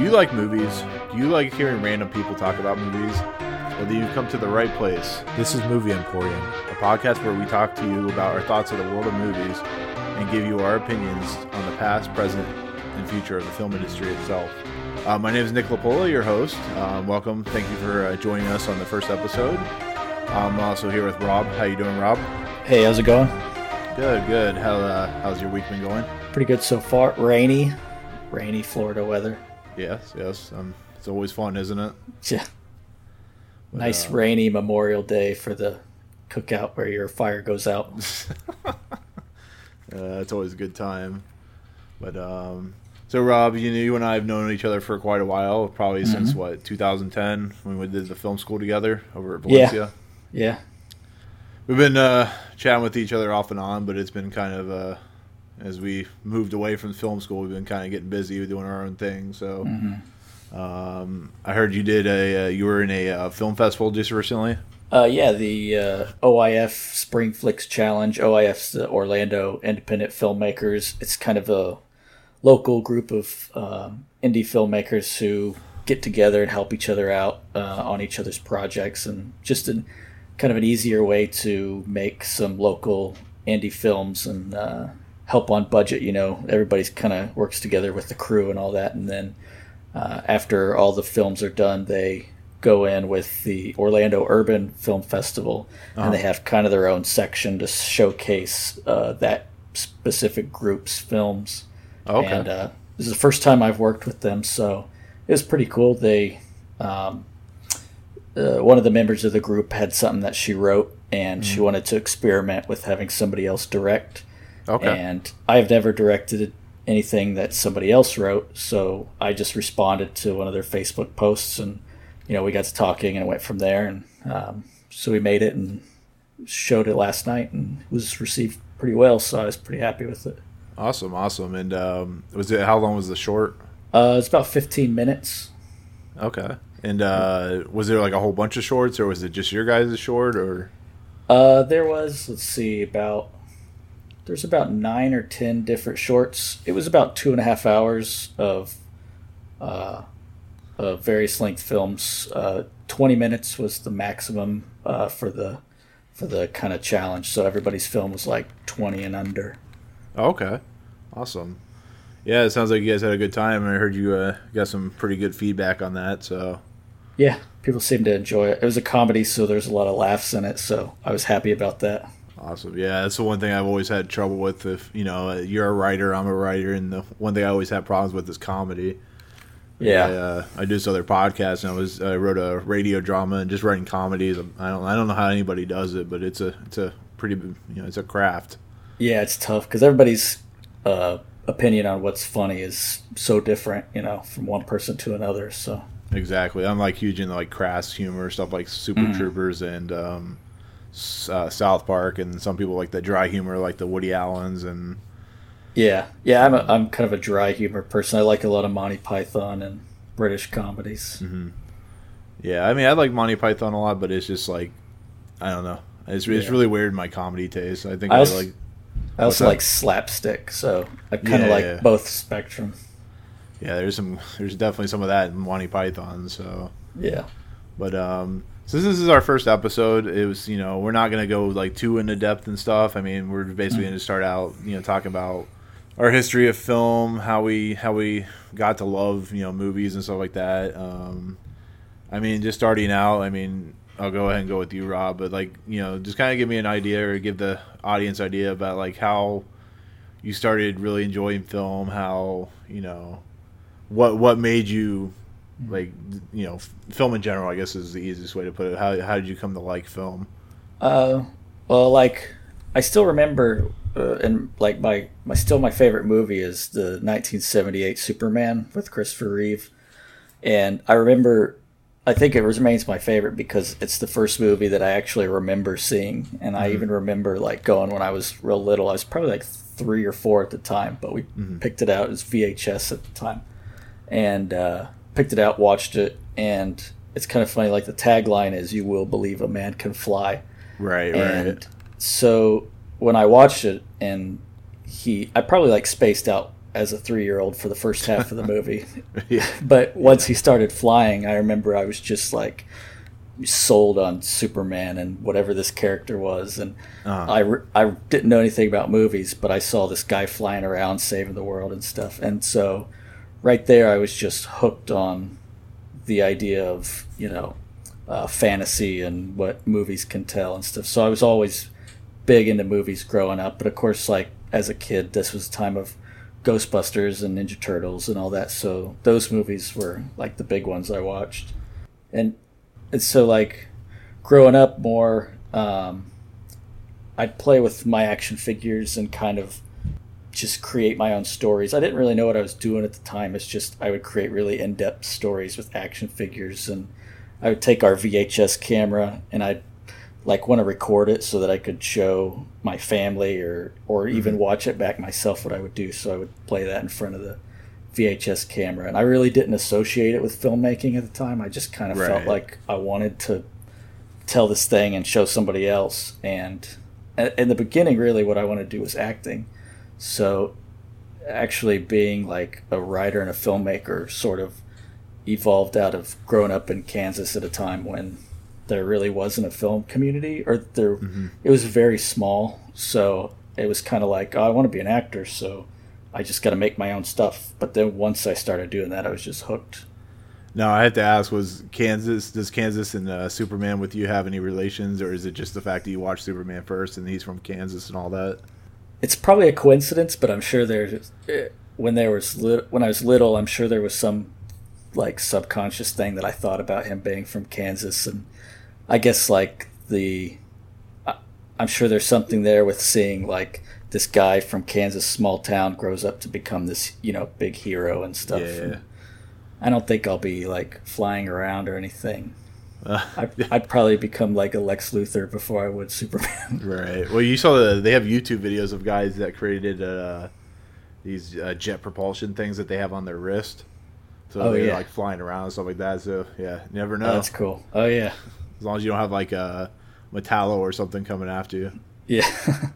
you like movies? Do you like hearing random people talk about movies? Well, then you've come to the right place. This is Movie Emporium, a podcast where we talk to you about our thoughts of the world of movies and give you our opinions on the past, present, and future of the film industry itself. My name is Nick Lapola, your host. Welcome. Thank you for joining us on the first episode. I'm also here with Rob. How you doing, Rob? Hey, how's it going? Good. How's your week been going? Pretty good so far. Rainy Florida weather. Yes. It's always fun, isn't it? Yeah. But, nice rainy Memorial Day for the cookout where your fire goes out. It's always a good time. But so Rob, you and I have known each other for quite a while, probably since 2010 when we did the film school together over at Valencia. Yeah. We've been chatting with each other off and on, but it's been kind of as we moved away from film school, we've been kind of getting busy with doing our own thing. So I heard you did you were in a film festival just recently. The OIF Spring Flicks Challenge. OIF's the Orlando Independent Filmmakers. It's kind of a local group of indie filmmakers who get together and help each other out on each other's projects, and just kind of an easier way to make some local indie films and help on budget. Everybody's kind of works together with the crew and all that, and then after all the films are done, they go in with the Orlando Urban Film Festival, and they have kind of their own section to showcase that specific group's films. Okay. And this is the first time I've worked with them, so it was pretty cool. They one of the members of the group had something that she wrote, and she wanted to experiment with having somebody else direct. Okay. And I've never directed anything that somebody else wrote, so I just responded to one of their Facebook posts, and we got to talking and it went from there. And so we made it and showed it last night, and it was received pretty well, so I was pretty happy with it. Awesome. And how long was the short? It's about 15 minutes. Okay. And was there like a whole bunch of shorts, or was it just your guys' short, or? There was, there's about 9 or 10 different shorts. It was about 2.5 hours of various length films. 20 minutes was the maximum for the kind of challenge. So everybody's film was like 20 and under. Okay. Awesome. Yeah, it sounds like you guys had a good time, and I heard you got some pretty good feedback on that. So. Yeah, people seemed to enjoy it. It was a comedy, so there's a lot of laughs in it. So I was happy about that. Awesome. Yeah, that's the one thing I've always had trouble with. If you're a writer, I'm a writer, and the one thing I always have problems with is comedy. Yeah. I do this other podcast, and I wrote a radio drama, and just writing comedies. I don't know how anybody does it, but it's a pretty it's a craft. Yeah, it's tough because everybody's opinion on what's funny is so different, from one person to another. So exactly, I'm like huge into like crass humor, stuff like Super Troopers and South Park, and some people like the dry humor, like the Woody Allens and. Yeah. I'm kind of a dry humor person. I like a lot of Monty Python and British comedies. Mm-hmm. Yeah, I mean, I like Monty Python a lot, but it's just like, I don't know, it's really weird in my comedy taste. I think I also like slapstick, so I kind of like both spectrum. Yeah, there's definitely some of that in Monty Python. So yeah, but since this is our first episode, it was we're not gonna go like too into depth and stuff. I mean, we're basically gonna start out talking about our history of film, how we got to love movies and stuff like that. I mean, just starting out. I mean, I'll go ahead and go with you, Rob. But like just kind of give me an idea, or give the audience idea about like how you started really enjoying film. How what made you like film in general, I guess, is the easiest way to put it. How did you come to like film? Well, like I still remember, and like my favorite movie is the 1978 Superman with Christopher Reeve, and I think it remains my favorite because it's the first movie that I actually remember seeing, and I even remember like going when I was real little. I was probably like 3 or 4 at the time, but we picked it out. It was VHS at the time, and picked it out, watched it, and it's kind of funny. Like the tagline is "You will believe a man can fly." Right. So when I watched it, and I probably like spaced out as a 3-year-old for the first half of the movie. Yeah. But once he started flying, I remember I was just like sold on Superman and whatever this character was. And I didn't know anything about movies, but I saw this guy flying around saving the world and stuff. And so right there, I was just hooked on the idea of, fantasy and what movies can tell and stuff. So I was always big into movies growing up. But of course, like as a kid, this was the time of Ghostbusters and Ninja Turtles and all that. So those movies were like the big ones I watched. And so like growing up more, I'd play with my action figures and kind of just create my own stories. I didn't really know what I was doing at the time. It's just I would create really in-depth stories with action figures, and I would take our VHS camera and I'd like want to record it so that I could show my family or even watch it back myself what I would do. So I would play that in front of the VHS camera. And I really didn't associate it with filmmaking at the time. I just kind of felt like I wanted to tell this thing and show somebody else. And in the beginning, really what I wanted to do was acting. So actually being like a writer and a filmmaker sort of evolved out of growing up in Kansas at a time when there really wasn't a film community, or it was very small. So it was kind of like, oh, I want to be an actor, so I just got to make my own stuff. But then once I started doing that, I was just hooked. Now, I had to ask, does Kansas and Superman with you have any relations, or is it just the fact that you watched Superman first and he's from Kansas and all that? It's probably a coincidence, but I'm sure when I was little, I'm sure there was some like subconscious thing that I thought about him being from Kansas. And I guess like I'm sure there's something there with seeing like this guy from Kansas, small town, grows up to become this, big hero and stuff. Yeah. And I don't think I'll be like flying around or anything. I'd probably become like a Lex Luthor before I would Superman. Right. Well, you saw they have YouTube videos of guys that created these jet propulsion things that they have on their wrist. So they're like flying around and stuff like that. So yeah, you never know. Oh, that's cool. Oh yeah. As long as you don't have like a Metallo or something coming after you. Yeah.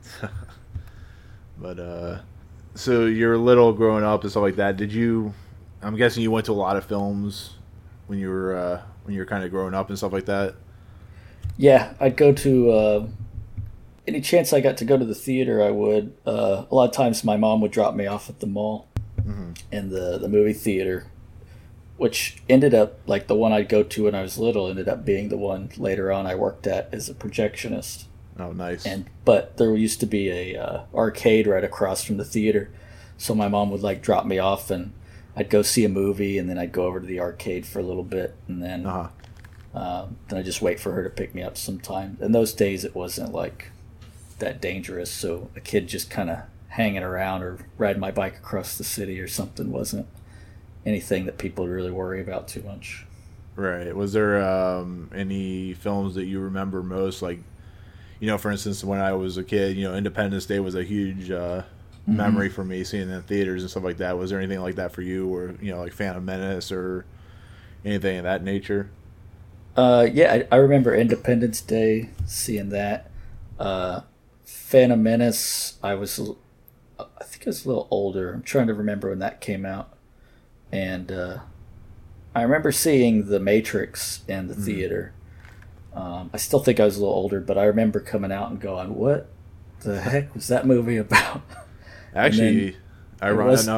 But so you're little growing up and stuff like that. I'm guessing you went to a lot of films when you were kind of growing up and stuff like that. Yeah, I'd go to any chance I got to go to the theater. I would. A lot of times my mom would drop me off at the mall and the movie theater, which ended up like the one I'd go to when I was little ended up being the one later on I worked at as a projectionist. Oh, nice. But there used to be a arcade right across from the theater, so my mom would like drop me off and I'd go see a movie, and then I'd go over to the arcade for a little bit, and then I'd just wait for her to pick me up sometime. In those days, it wasn't like that dangerous, so a kid just kind of hanging around or riding my bike across the city or something wasn't anything that people really worry about too much. Right. Was there any films that you remember most? Like, for instance, when I was a kid, Independence Day was a huge memory for me, seeing it in theaters and stuff like that. Was there anything like that for you, or like Phantom Menace or anything of that nature? Yeah, I remember Independence Day, seeing that. Phantom Menace, I think I was a little older. I'm trying to remember when that came out, and I remember seeing The Matrix in the theater. I still think I was a little older, but I remember coming out and going, "What the heck was that movie about?" Actually, I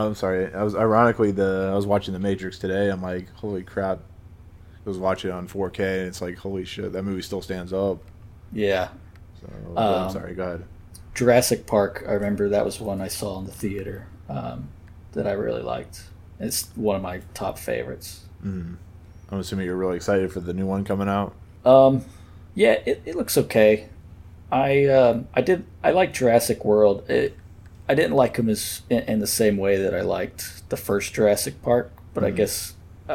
was watching The Matrix today. I'm like, holy crap. I was watching it on 4K, and it's like, holy shit, that movie still stands up. Yeah. So, I'm sorry, go ahead. Jurassic Park, I remember that was one I saw in the theater that I really liked. It's one of my top favorites. I'm assuming you're really excited for the new one coming out. Yeah, it looks okay. I like Jurassic World. I didn't like him in the same way that I liked the first Jurassic Park, but I guess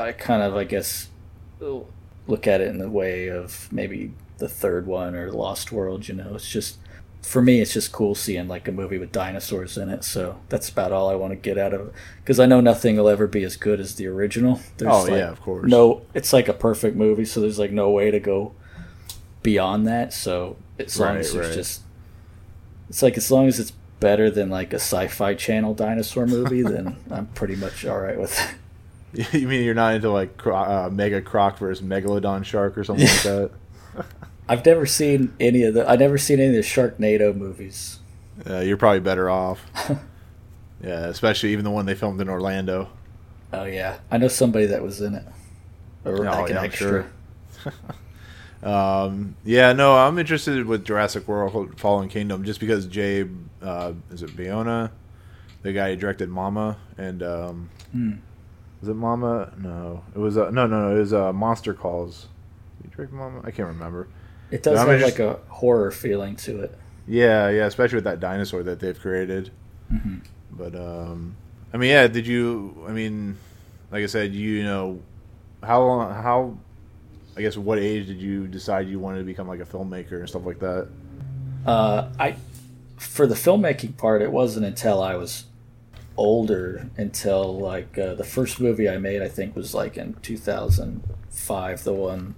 look at it in the way of maybe the third one or Lost World. It's just, for me, it's just cool seeing like a movie with dinosaurs in it. So that's about all I want to get out of it, because I know nothing will ever be as good as the original. Yeah, of course. It's like a perfect movie, so there's like no way to go beyond that. So as long as it's better than like a Sci-Fi Channel dinosaur movie, then I'm pretty much all right with it. You mean you're not into like Mega Croc versus Megalodon Shark or something like that? I've never seen any of the. I've never seen any of the Sharknado movies. You're probably better off. Yeah, especially even the one they filmed in Orlando. Oh yeah, I know somebody that was in it. Or like an extra. Sure. Yeah, no, I'm interested with Jurassic World: Fallen Kingdom just because Jay, is it Bayona, the guy who directed Mama, and was it Mama? No, it was no. It was Monster Calls. Did you direct Mama? I can't remember. It does have like a horror feeling to it. Yeah, especially with that dinosaur that they've created. Mm-hmm. But I mean, yeah. Did you? I mean, like I said, you know, how I guess what age did you decide you wanted to become like a filmmaker and stuff like that? For the filmmaking part, it wasn't until I was older, until like the first movie I made, I think was like in 2005. The one,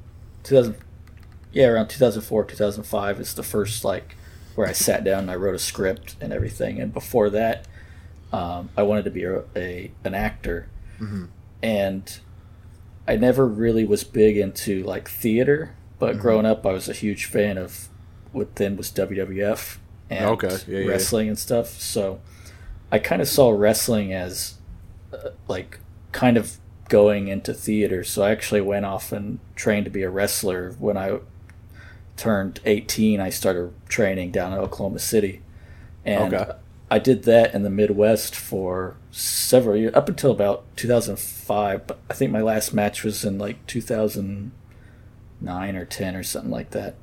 around 2004, 2005 is the first like where I sat down and I wrote a script and everything. And before that, I wanted to be an actor, mm-hmm. and I never really was big into like theater, but mm-hmm. growing up I was a huge fan of what then was WWF and wrestling and stuff. So I kind of saw wrestling as like kind of going into theater. So I actually went off and trained to be a wrestler. When I turned 18, I started training down in Oklahoma City. And I did that in the Midwest for several years, up until about 2005. But I think my last match was in like 2009 or 10 or something like that.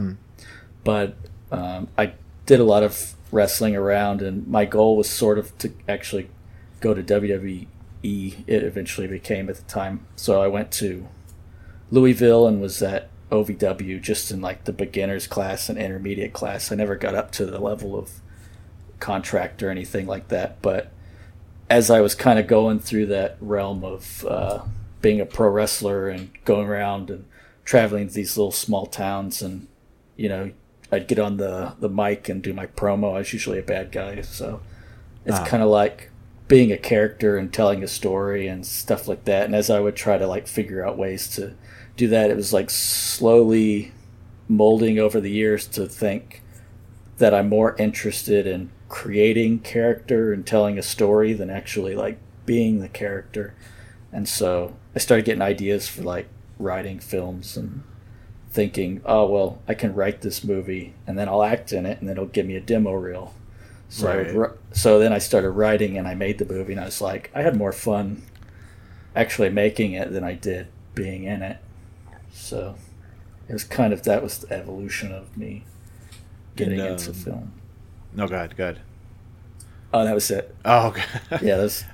But I did a lot of wrestling around, and my goal was sort of to actually go to WWE. It eventually became at the time. So I went to Louisville and was at OVW just in like the beginners class and intermediate class. I never got up to the level of contract or anything like that. But as I was kind of going through that realm of being a pro wrestler and going around and traveling to these little small towns, and you know, I'd get on the mic and do my promo. I was usually a bad guy, so it's kind of like being a character and telling a story and stuff like that. And as I would try to like figure out ways to do that, it was like slowly molding over the years to think that I'm more interested in creating character and telling a story than actually like being the character. And so I started getting ideas for like writing films and thinking, oh, well, I can write this movie and then I'll act in it and then it'll give me a demo reel. So so then I started writing and I made the movie, and I was like, I had more fun actually making it than I did being in it. So it was kind of, that was the evolution of me getting into film. No, go ahead. Oh, that was it. Oh, okay. Yeah, that's...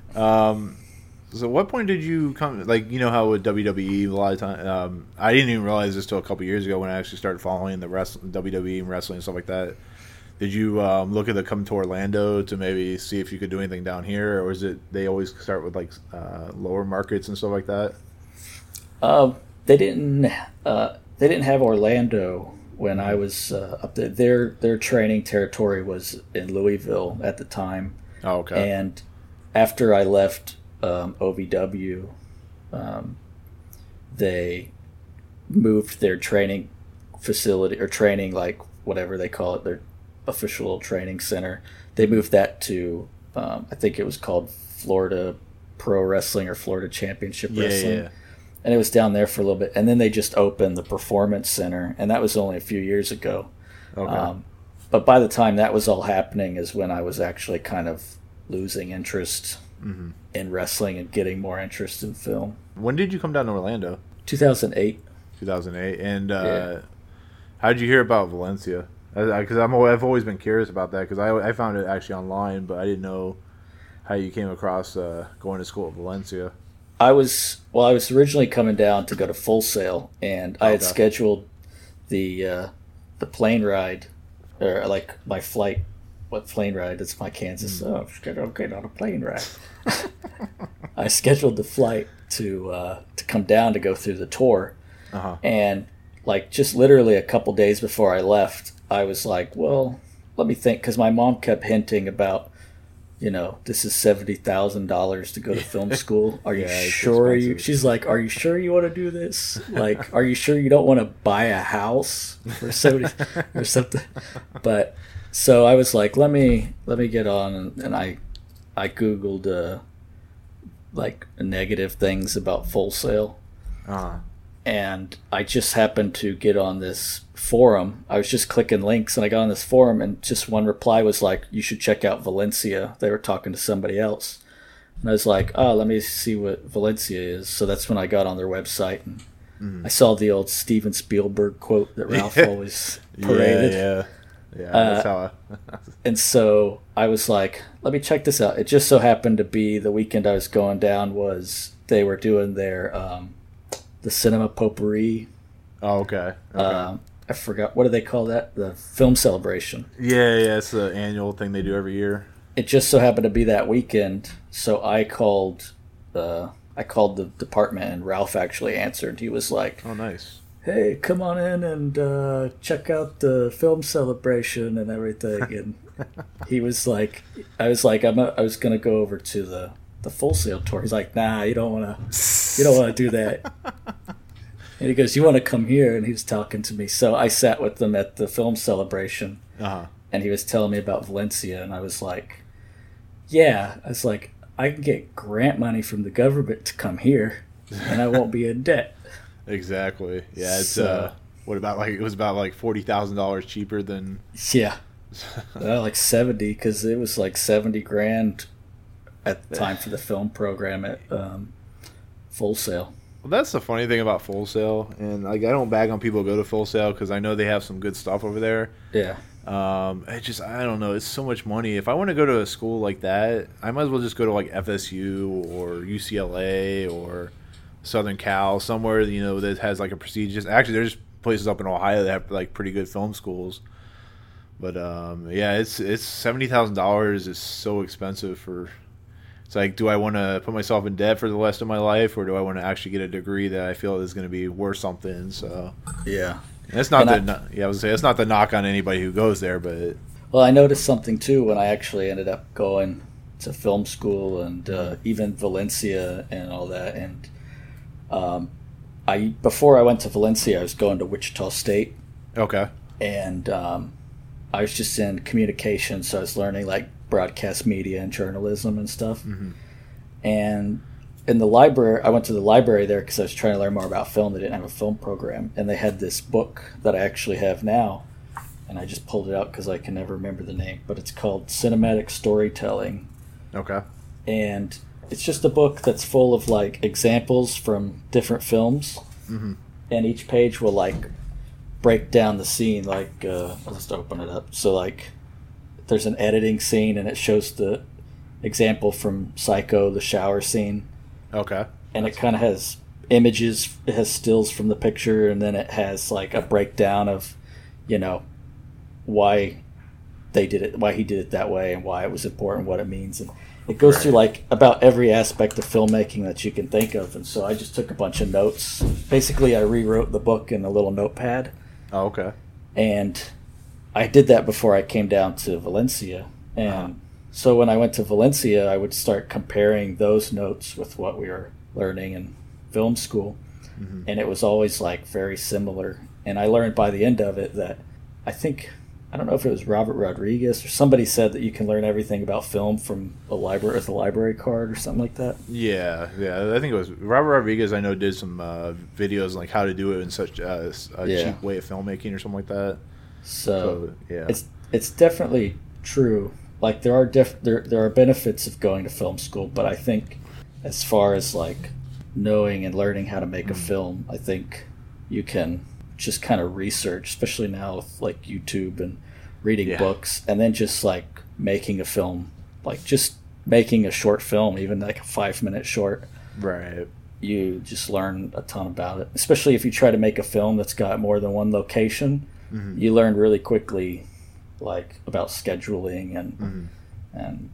So at what point did you come, like, you know how with WWE a lot of time, I didn't even realize this till a couple years ago when I actually started following the WWE and wrestling and stuff like that. Did you look at the come to Orlando to maybe see if you could do anything down here, or was it they always start with like lower markets and stuff like that? They didn't have Orlando when I was up there. Their training territory was in Louisville at the time. Oh, okay. And after I left OVW, they moved their training facility, or training, like whatever they call it, their official training center. They moved that to I think it was called Florida Pro Wrestling or Florida Championship Wrestling. Yeah. And it was down there for a little bit, and then they just opened the Performance Center, and that was only a few years ago. Okay. But by the time that was all happening is when I was actually kind of losing interest in wrestling and getting more interest in film. When did you come down to Orlando? 2008. 2008. And how did you hear about Valencia? Because I've always been curious about that, because I found it actually online, but I didn't know how you came across going to school at Valencia. I was originally coming down to go to Full Sail, and I had scheduled the plane ride, or like my flight. What plane ride? It's my Kansas. Oh, okay, not a plane ride. I scheduled the flight to come down to go through the tour, and like just literally a couple days before I left, I was like, well, let me think, because my mom kept hinting about, this is $70,000 to go to film school. Are you sure she's like, are you sure you want to do this? Like, are you sure you don't want to buy a house for 70 or something? But so I was like, let me get on, and I Googled like negative things about Full Sail. And I just happened to get on this forum. I was just clicking links, and I got on this forum, and just one reply was like, you should check out Valencia. They were talking to somebody else. And I was like, let me see what Valencia is. So that's when I got on their website, and I saw the old Steven Spielberg quote that Ralph always paraded. Yeah, that's how and so I was like, let me check this out. It just so happened to be the weekend I was going down was they were doing their the Cinema Potpourri. Oh, okay. I forgot, what do they call that? The film celebration. Yeah, it's the annual thing they do every year. It just so happened to be that weekend, so I called the department, and Ralph actually answered. He was like, "Oh, nice. Hey, come on in and check out the film celebration and everything." And he was like, I was gonna go over to the Full Sail tour. He's like, nah, you don't want to do that. And he goes, you want to come here? And he was talking to me. So I sat with them at the film celebration, and he was telling me about Valencia, and I was like, I can get grant money from the government to come here, and I won't be in debt. Exactly. Yeah, it's it was about like $40,000 cheaper than like 70, because it was like 70 grand at the time for the film program at Full Sail. Well, that's the funny thing about Full Sail, and like I don't bag on people who go to Full Sail because I know they have some good stuff over there. Yeah. I don't know. It's so much money. If I want to go to a school like that, I might as well just go to like FSU or UCLA or Southern Cal, somewhere that has like a prestigious. Actually, there's places up in Ohio that have like pretty good film schools. But it's $70,000 is so expensive for. It's like, do I want to put myself in debt for the rest of my life, or do I want to actually get a degree that I feel is going to be worth something? So yeah, it's not I was say it's not the knock on anybody who goes there, but well, I noticed something too when I actually ended up going to film school and even Valencia and all that. And before I went to Valencia, I was going to Wichita State. Okay, and I was just in communications, so I was learning like broadcast media and journalism and stuff. Mm-hmm. And in the library, I went to the library there because I was trying to learn more about film. They didn't have a film program, and they had this book that I actually have now, and I just pulled it out because I can never remember the name, but it's called Cinematic Storytelling. Okay. And it's just a book that's full of like examples from different films, mm-hmm. and each page will like break down the scene. Like I'll just open it up. So like there's an editing scene, and it shows the example from Psycho, the shower scene. Okay. And it kind of has images, it has stills from the picture, and then it has like a breakdown of, why they did it, why he did it that way, and why it was important, what it means. And it goes through like about every aspect of filmmaking that you can think of. And so I just took a bunch of notes. Basically, I rewrote the book in a little notepad. Oh, okay. And I did that before I came down to Valencia. And so when I went to Valencia, I would start comparing those notes with what we were learning in film school. Mm-hmm. And it was always like very similar. And I learned by the end of it that I don't know if it was Robert Rodriguez or somebody said that you can learn everything about film from a library with a library card or something like that. Yeah. I think it was Robert Rodriguez. I know did some videos like how to do it in such a cheap way of filmmaking or something like that. So yeah, it's definitely true. Like there are benefits of going to film school, but I think as far as like knowing and learning how to make a film, I think you can just kind of research, especially now with like YouTube and reading books, and then just like making a film, like just making a short film, even like a 5-minute short. Right. You just learn a ton about it, especially if you try to make a film that's got more than one location. Mm-hmm. You learn really quickly, like about scheduling and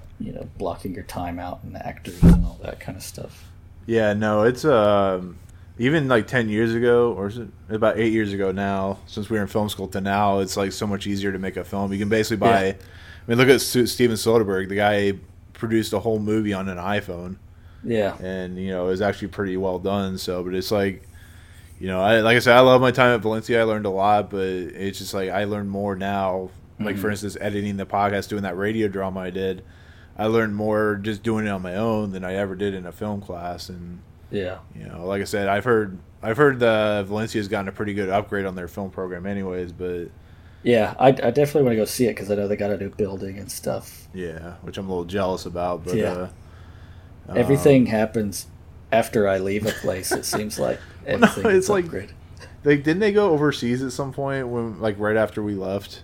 blocking your time out and actors and all that kind of stuff. Yeah, no, it's even like 10 years ago, or is it about 8 years ago now, since we were in film school to now, it's like so much easier to make a film. You can basically buy, I mean, look at Steven Soderbergh. The guy produced a whole movie on an iPhone. Yeah. And, you know, it was actually pretty well done. So, but it's like, you know, like I said, I love my time at Valencia. I learned a lot, but it's just like I learned more now. Like, for instance, editing the podcast, doing that radio drama I did, I learned more just doing it on my own than I ever did in a film class. And, yeah, you know, like I said, I've heard Valencia's gotten a pretty good upgrade on their film program anyways, but... Yeah, I definitely want to go see it because I know they got a new building and stuff. Yeah, which I'm a little jealous about, but... Yeah. Everything happens after I leave a place, it seems like. Everything no, it's like... upgraded. Didn't they go overseas at some point, when like right after we left?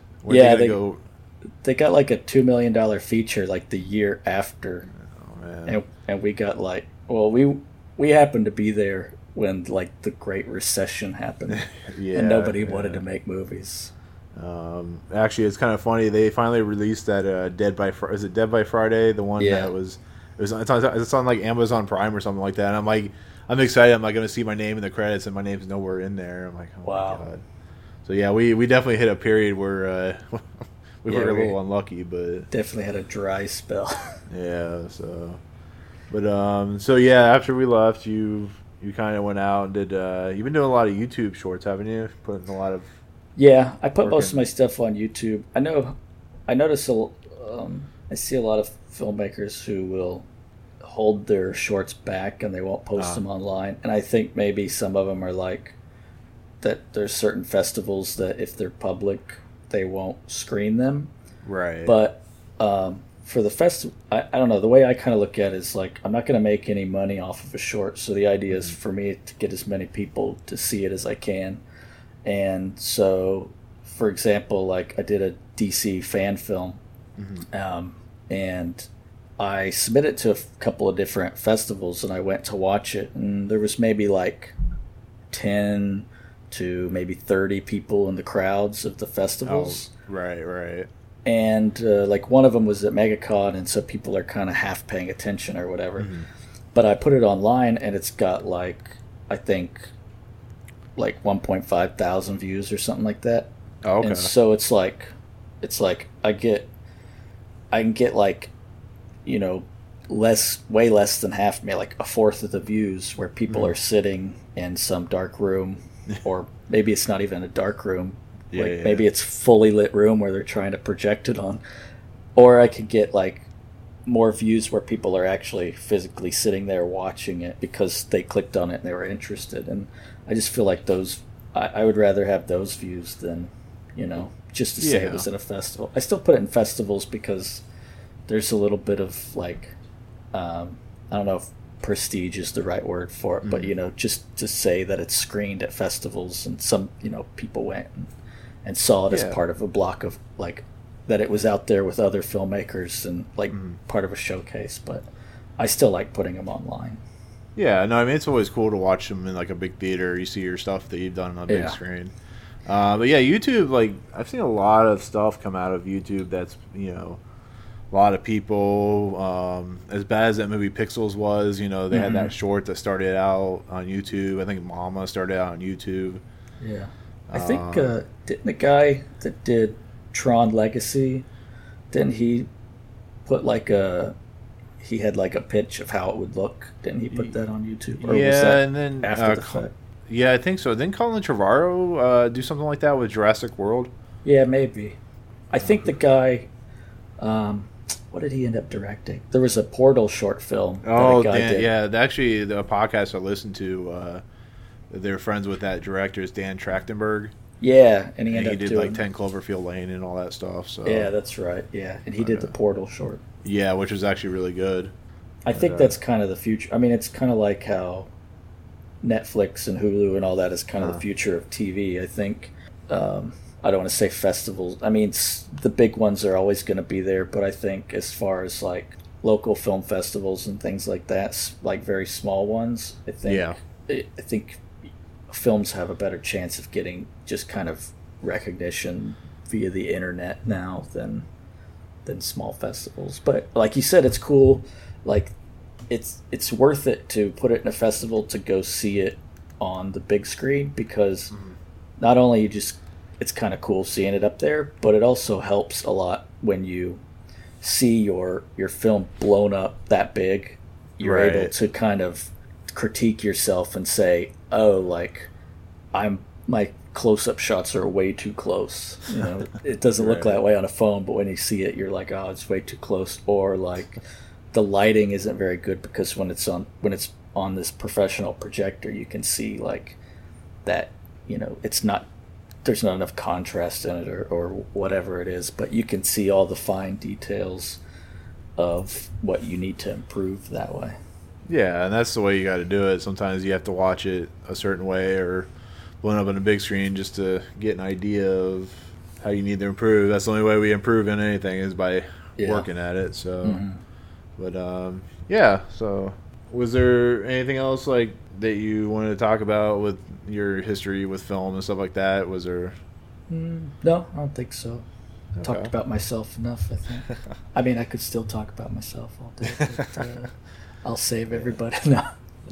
They got like a $2 million feature like the year after. Oh, man. And we got like... Well, we happened to be there when like the Great Recession happened. Yeah, and nobody wanted to make movies. Actually, it's kind of funny. They finally released that Dead by Friday? The one that was... It's on like Amazon Prime or something like that. And I'm excited. I'm like going to see my name in the credits, and my name's nowhere in there. I'm like, oh wow. My God. So yeah, we definitely hit a period where we were a little unlucky, but definitely had a dry spell. Yeah. So, but so yeah, after we left, you kind of went out and did. You've been doing a lot of YouTube shorts, haven't you? Putting a lot of. Yeah, I put most of my stuff on YouTube. I notice I see a lot of filmmakers who will hold their shorts back and they won't post them online. And I think maybe some of them are like that there's certain festivals that if they're public, they won't screen them. Right. But for the festival, I don't know. The way I kind of look at it is like I'm not going to make any money off of a short. So the idea is for me to get as many people to see it as I can. And so, for example, like I did a DC fan film. And I submitted to a couple of different festivals and I went to watch it, and there was maybe like 10 to maybe 30 people in the crowds of the festivals. Oh, right. And like one of them was at MegaCon, and so people are kind of half paying attention or whatever. But I put it online and it's got like, I think like 1.5 thousand views or something like that. Oh, okay. And so it's like I can get like, you know, way less than half, maybe like a fourth of the views where people are sitting in some dark room, or maybe it's not even a dark room. Maybe it's fully lit room where they're trying to project it on. Or I could get like more views where people are actually physically sitting there watching it because they clicked on it and they were interested. And I just feel like I would rather have those views than, you know, just to say it was at a festival. I still put it in festivals because there's a little bit of like, I don't know if prestige is the right word for it, but you know, just to say that it's screened at festivals and some, you know, people went and saw it as part of a block of like that it was out there with other filmmakers and like part of a showcase. But I still like putting them online. Yeah, no, I mean it's always cool to watch them in like a big theater. You see your stuff that you've done on a big screen. But yeah, YouTube, like I've seen a lot of stuff come out of YouTube that's, you know, a lot of people, as bad as that movie Pixels was, you know, they had that short that started out on YouTube. I think Mama started out on YouTube. Yeah. I think, didn't the guy that did Tron Legacy, didn't he put like he had like a pitch of how it would look? Didn't he put that on YouTube? Or was that and then after the fact? Yeah, I think so. Didn't Colin Trevorrow do something like that with Jurassic World? Yeah, maybe. I think the guy, what did he end up directing? There was a Portal short film. Oh, Dan, yeah. Actually, the podcast I listened to, they're friends with that director, is Dan Trachtenberg. Yeah, and he did like 10 Cloverfield Lane and all that stuff. So yeah, that's right. Yeah, and he did the Portal short. Yeah, which was actually really good. I think that's kind of the future. I mean, it's kind of like how Netflix and Hulu and all that is kind of the future of TV. I think I don't want to say festivals. I mean, the big ones are always going to be there, but I think as far as like local film festivals and things like that, like very small ones, I think films have a better chance of getting just kind of recognition via the internet now than small festivals. But like you said, it's cool. Like it's worth it to put it in a festival to go see it on the big screen, because not only it's kind of cool seeing it up there, but it also helps a lot when you see your film blown up that big. You're Right. able to kind of critique yourself and say, oh, like, my close-up shots are way too close. You know, it doesn't look Right. that way on a phone, but when you see it, you're like, oh, it's way too close. Or like, the lighting isn't very good, because when it's on this professional projector, you can see like that, you know, there's not enough contrast in it, or whatever it is, but you can see all the fine details of what you need to improve that way. Yeah, and that's the way you got to do it. Sometimes you have to watch it a certain way or blown up on a big screen just to get an idea of how you need to improve. That's the only way we improve in anything, is by working at it. So, but yeah. So, was there anything else like that you wanted to talk about with your history with film and stuff like that? Was there? No, I don't think so. Okay. Talked about myself enough, I think. I mean, I could still talk about myself all day, but I'll save everybody. No.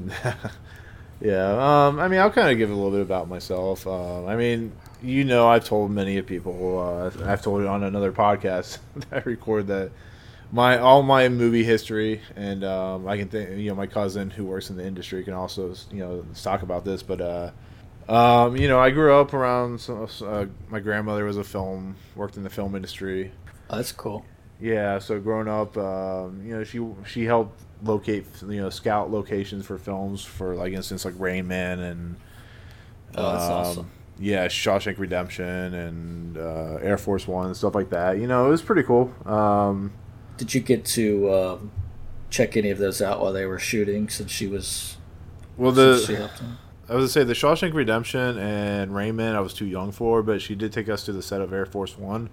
Yeah, I mean, I'll kind of give a little bit about myself. I mean, you know, I've told many people. I've told it on another podcast that I record, that all my movie history, and I can think, you know, my cousin who works in the industry can also, you know, talk about this. But you know, I grew up around. My grandmother worked in the film industry. Oh, that's cool. Yeah, so growing up, you know, she helped locate, you know, scout locations for films, for like instance like Rain Man and That's awesome. yeah, Shawshank Redemption and Air Force One and stuff like that. You know, it was pretty cool. Did you get to check any of those out while they were shooting, since she was? Well, since she helped them? I was gonna say the Shawshank Redemption and Rain Man I was too young for, but she did take us to the set of Air Force One.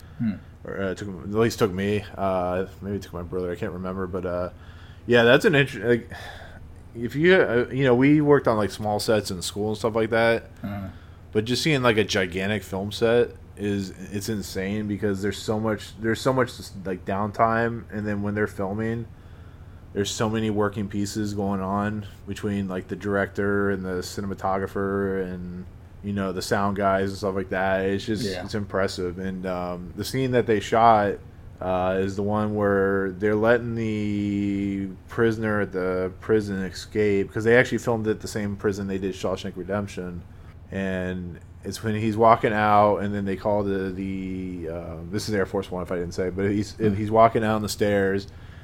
Or at least took me. Maybe it took my brother. I can't remember, but yeah, that's an interesting. Like, if you you know, we worked on like small sets in school and stuff like that, but just seeing like a gigantic film set it's insane, because there's so much like downtime, and then when they're filming, there's so many working pieces going on between like the director and the cinematographer and, you know, the sound guys and stuff like that. It's just It's impressive. And the scene that they shot is the one where they're letting the prisoner at the prison escape, because they actually filmed it at the same prison they did Shawshank Redemption. And it's when he's walking out, and then they call the this is Air Force One if I didn't say, but he's walking down the stairs,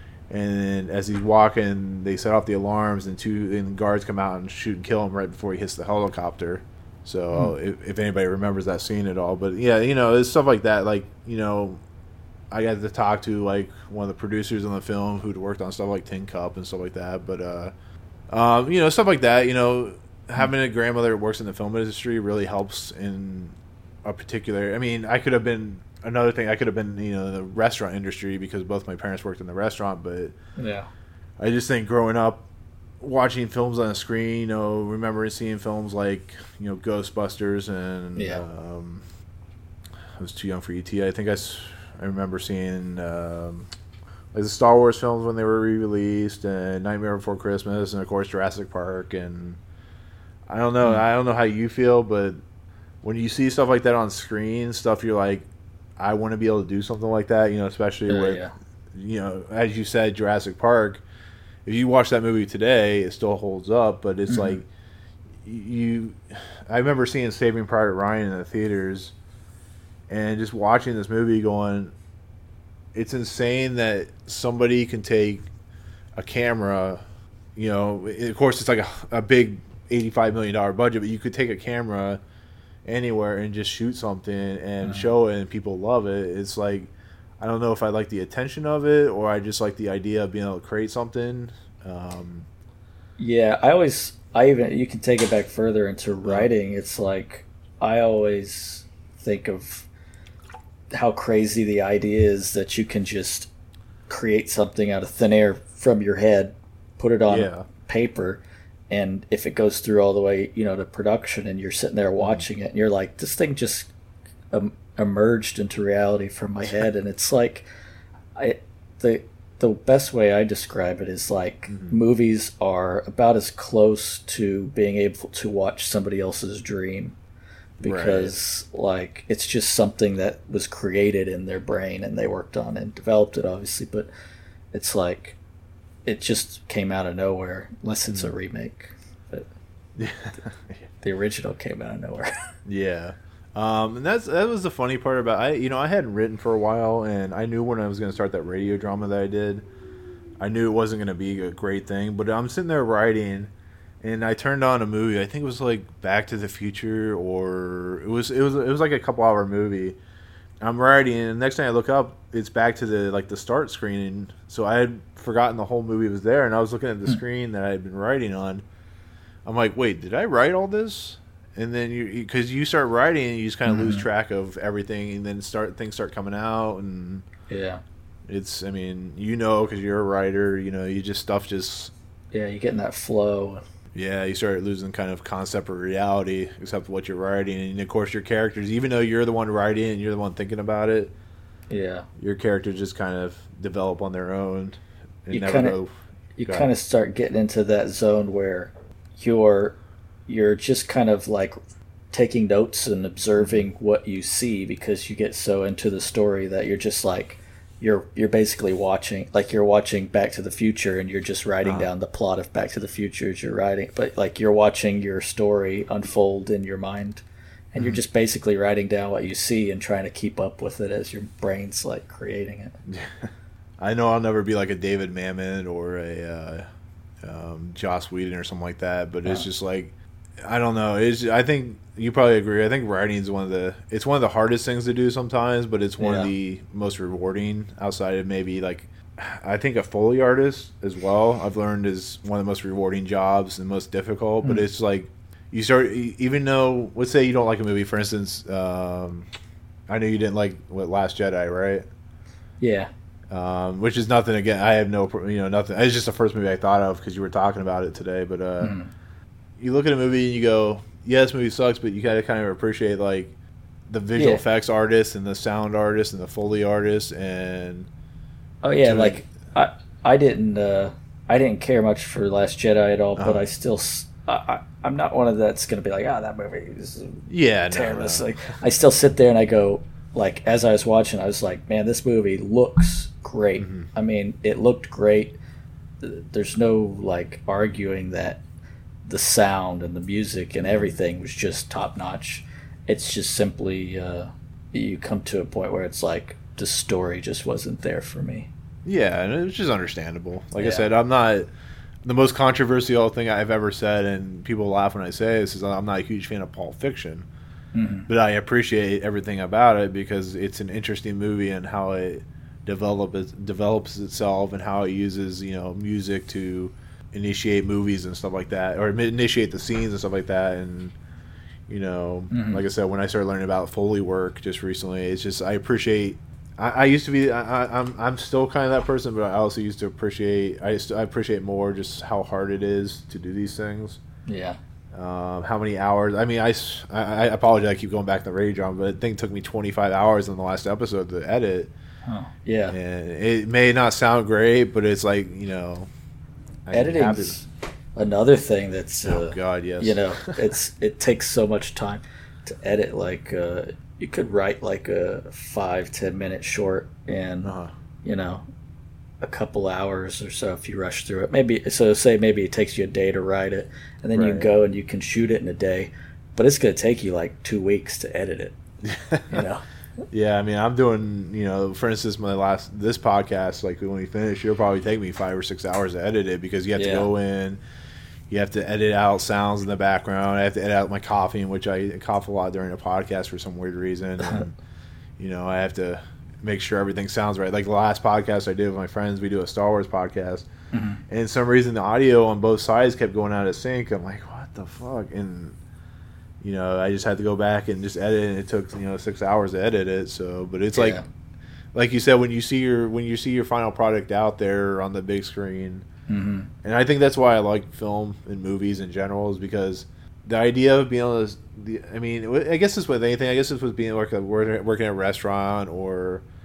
and as he's walking, they set off the alarms, and guards come out and shoot and kill him right before he hits the helicopter. So if anybody remembers that scene at all, but yeah, you know, it's stuff like that. Like, you know, I got to talk to like one of the producers on the film who'd worked on stuff like Tin Cup and stuff like that. But you know, stuff like that. You know, having a grandmother that works in the film industry really helps in a particular. I mean, I could have been another thing. I could have been, you know, in the restaurant industry, because both my parents worked in the restaurant. But Yeah. I just think growing up, watching films on a screen, you know, remembering seeing films like, you know, Ghostbusters and I was too young for ET. I think I remember seeing like the Star Wars films when they were re-released, and Nightmare Before Christmas, and of course Jurassic Park. And I don't know how you feel, but when you see stuff like that on screen, stuff you're like, I want to be able to do something like that, you know, especially with you know, as you said, Jurassic Park. If you watch that movie today, it still holds up, but it's like I remember seeing Saving Private Ryan in the theaters and just watching this movie going, it's insane that somebody can take a camera, you know, of course it's like a big $85 million budget, but you could take a camera anywhere and just shoot something and show it, and people love it. It's like, I don't know if I like the attention of it, or I just like the idea of being able to create something. Yeah, you can take it back further into writing. It's like, I always think of how crazy the idea is that you can just create something out of thin air from your head, put it on paper, and if it goes through all the way, you know, to production, and you're sitting there watching it, and you're like, this thing just emerged into reality from my head. And it's like, the best way I describe it is like movies are about as close to being able to watch somebody else's dream, because like it's just something that was created in their brain and they worked on and developed it, obviously, but it's like it just came out of nowhere, unless it's a remake. But the original came out of nowhere. Yeah. And that was the funny part about I hadn't written for a while, and I knew when I was going to start that radio drama that I did, I knew it wasn't going to be a great thing. But I'm sitting there writing, and I turned on a movie. I think it was like Back to the Future, or it was like a couple hour movie. I'm writing, and the next thing I look up, it's back to the start screen. So I had forgotten the whole movie was there, and I was looking at the screen that I had been writing on. I'm like, wait, did I write all this? And then because you start writing, and you just kind of lose track of everything, and then things start coming out, and it's, I mean, because you're a writer, you just you get in that flow. Yeah, you start losing kind of concept of reality, except what you're writing, and of course your characters, even though you're the one writing and you're the one thinking about it, your characters just kind of develop on their own. And you kind of start getting into that zone where you're just kind of like taking notes and observing what you see, because you get so into the story that you're just like you're basically watching, like you're watching Back to the Future, and you're just writing down the plot of Back to the Future as you're writing, but like you're watching your story unfold in your mind, and you're just basically writing down what you see and trying to keep up with it as your brain's like creating it. I know I'll never be like a David Mamet or a Joss Whedon or something like that, but it's just like, I don't know. I think you probably agree. I think writing is one of the hardest things to do sometimes, but it's one of the most rewarding, outside of maybe like, I think a Foley artist as well, I've learned, is one of the most rewarding jobs and most difficult. But it's like you start, even though, let's say you don't like a movie, for instance, I know you didn't like Last Jedi, right? Yeah. Which is nothing. Again, I have nothing. It's just the first movie I thought of because you were talking about it today. But you look at a movie and you go, yeah, this movie sucks, but you gotta kind of appreciate like the visual effects artists and the sound artists and the Foley artists and like I didn't care much for Last Jedi at all, but I still I'm not one of that's gonna be like, that movie is terrible. No. Like, I still sit there and I go, like, as I was watching, I was like, man, this movie looks great. I mean, it looked great. There's no like arguing that the sound and the music and everything was just top notch. It's just simply you come to a point where it's like the story just wasn't there for me. Yeah, and it's just understandable. Like I said, I'm not the most controversial thing I've ever said, and people laugh when I say this, is I'm not a huge fan of Pulp Fiction. But I appreciate everything about it because it's an interesting movie and how it develops itself, and how it uses music to initiate movies and stuff like that, or initiate the scenes and stuff like that. And like I said, when I started learning about Foley work just recently, it's just I appreciate. I used to be. I'm still kind of that person, but I also used to appreciate. I appreciate more just how hard it is to do these things. Yeah. How many hours? I mean, I apologize. I keep going back to the radio drama, but I think it took me 25 hours on the last episode to edit. Oh, yeah. And it may not sound great, but it's like editing's another thing that's oh god, yes. It takes so much time to edit. Like you could write like a 5-10 minute short in a couple hours or so if you rush through it. Say maybe it takes you a day to write it, and then you can go and you can shoot it in a day, but it's going to take you like 2 weeks to edit it. Yeah, I mean, I'm doing, for instance, this podcast, like when we finish, it'll probably take me 5 or 6 hours to edit it, because you have to go in, you have to edit out sounds in the background. I have to edit out my coughing, which I cough a lot during a podcast for some weird reason. And, I have to make sure everything sounds right. Like the last podcast I did with my friends, we do a Star Wars podcast, and some reason the audio on both sides kept going out of sync. I'm like, what the fuck? And I just had to go back and just edit, and it took 6 hours to edit it. So, but it's like you said, when you see your final product out there on the big screen, and I think that's why I like film and movies in general, is because the idea of being able to, I mean, I guess it's with anything. I guess it's with being working at a restaurant, or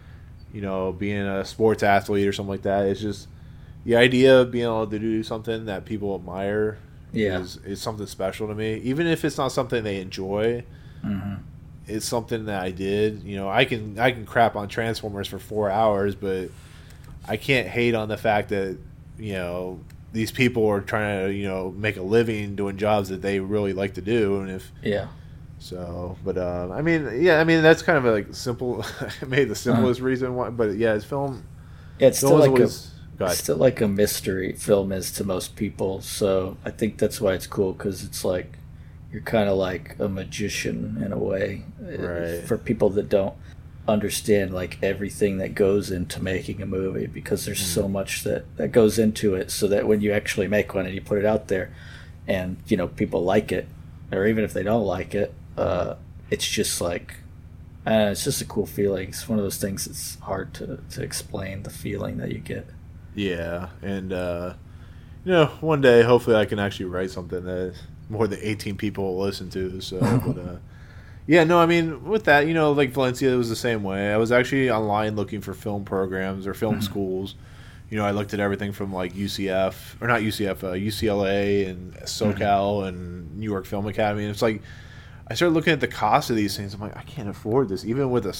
being a sports athlete or something like that. It's just the idea of being able to do something that people admire is something special to me. Even if it's not something they enjoy, it's something that I did. I can crap on Transformers for 4 hours, but I can't hate on the fact that these people are trying to make a living doing jobs that they really like to do, and if so, but that's kind of like simple. Maybe the simplest reason why, but it's film. Yeah, it's still like a mystery film is to most people. So I think that's why it's cool, because it's like you're kind of like a magician in a way, right? For people that don't understand like everything that goes into making a movie, because there's so much that goes into it, so that when you actually make one and you put it out there, and people like it, or even if they don't like it. It's just like, it's just a cool feeling. It's one of those things that's hard to explain, the feeling that you get. Yeah, and one day hopefully I can actually write something that more than 18 people will listen to. So, but with that, like Valencia was the same way. I was actually online looking for film programs or film schools. I looked at everything from like UCF, or not UCF, UCLA and SoCal and New York Film Academy, and it's like, I started looking at the cost of these things. I'm like, I can't afford this, even with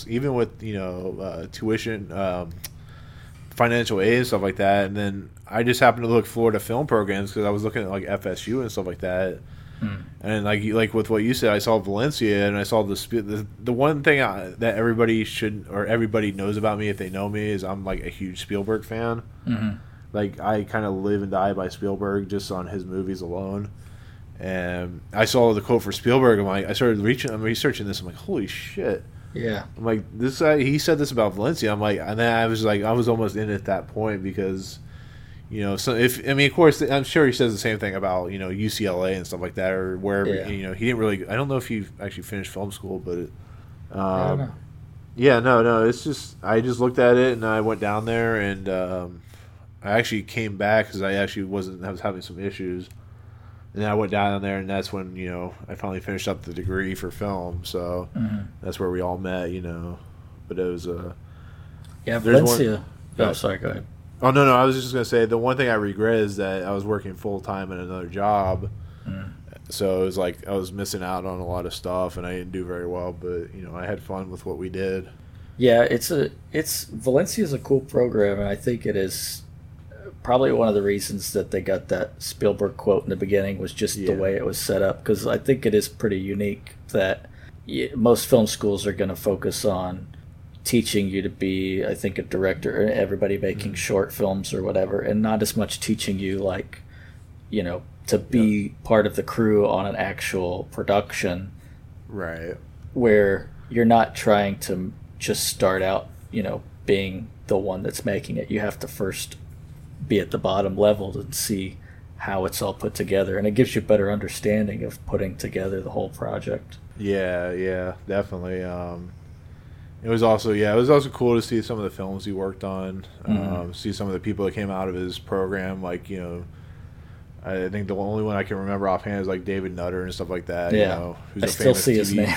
tuition, financial aid and stuff like that. And then I just happened to look Florida film programs because I was looking at like FSU and stuff like that. And like with what you said, I saw Valencia, and I saw the one thing that everybody knows about me if they know me is I'm like a huge Spielberg fan. Like I kind of live and die by Spielberg just on his movies alone. And I saw the quote for Spielberg. I started researching this. I'm like, holy shit. Yeah. I'm like, this guy, he said this about Valencia. I'm like, and then I was almost in at that point because, so of course, I'm sure he says the same thing about, UCLA and stuff like that, or wherever, he didn't really, I don't know if he actually finished film school, but, I don't know. No, it's just, I just looked at it and I went down there and, I actually came back because I was having some issues. And then I went down there, and that's when, I finally finished up the degree for film. So that's where we all met, But it was Valencia. Sorry, go ahead. Oh, no, I was just going to say the one thing I regret is that I was working full-time in another job. So it was like I was missing out on a lot of stuff, and I didn't do very well. But, I had fun with what we did. Yeah, Valencia's a cool program, and I think it is probably one of the reasons that they got that Spielberg quote in the beginning was just the way it was set up, because I think it is pretty unique that most film schools are going to focus on teaching you to be, I think, a director, everybody making short films or whatever, and not as much teaching you like, to be part of the crew on an actual production. Right. Where you're not trying to just start out, being the one that's making it. You have to first be at the bottom level to see how it's all put together, and it gives you a better understanding of putting together the whole project. Yeah, definitely. It was also cool to see some of the films he worked on, see some of the people that came out of his program, like, I think the only one I can remember offhand is like David Nutter and stuff like that. Who's I still see his name.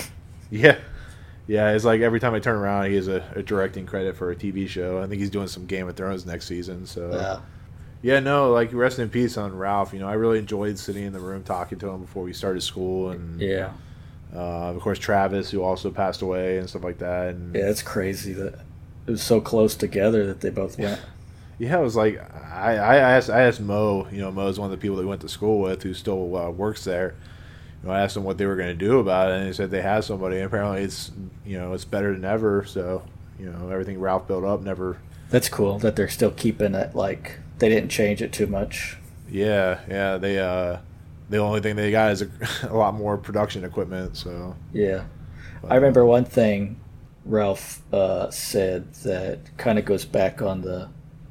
Yeah, it's like every time I turn around, he has a directing credit for a TV show. I think he's doing some Game of Thrones next season. So, like rest in peace on Ralph. I really enjoyed sitting in the room talking to him before we started school, and of course Travis, who also passed away and stuff like that. And it's crazy that it was so close together that they both went. Yeah, it was like I asked Mo. Mo's one of the people that we went to school with who still works there. I asked them what they were going to do about it, and they said they had somebody. And apparently, it's better than ever. So, everything Ralph built up never. That's cool that they're still keeping it. Like they didn't change it too much. Yeah. They the only thing they got is a lot more production equipment. So yeah, I remember one thing Ralph said that kind of goes back on the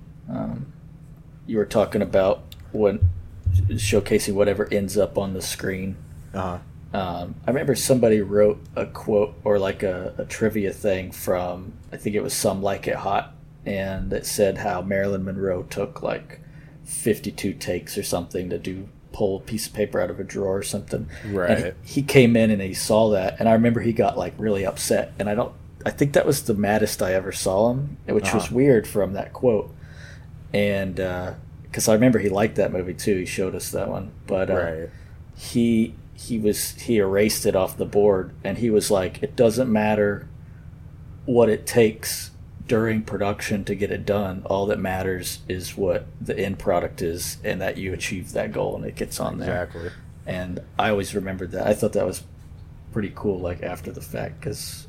you were talking about when showcasing whatever ends up on the screen. I remember somebody wrote a quote or like a trivia thing from, I think it was Some Like It Hot, and it said how Marilyn Monroe took like 52 takes or something to pull a piece of paper out of a drawer or something. Right. And he came in and he saw that, and I remember he got like really upset, and I I think that was the maddest I ever saw him, which was weird from that quote. And because I remember he liked that movie too, he showed us that one. But Right. he erased it off the board, and he was like, it doesn't matter what it takes during production to get it done. All that matters is what the end product is, and that you achieve that goal and it gets on there. Exactly. And I always remembered that. I thought that was pretty cool, like after the fact, because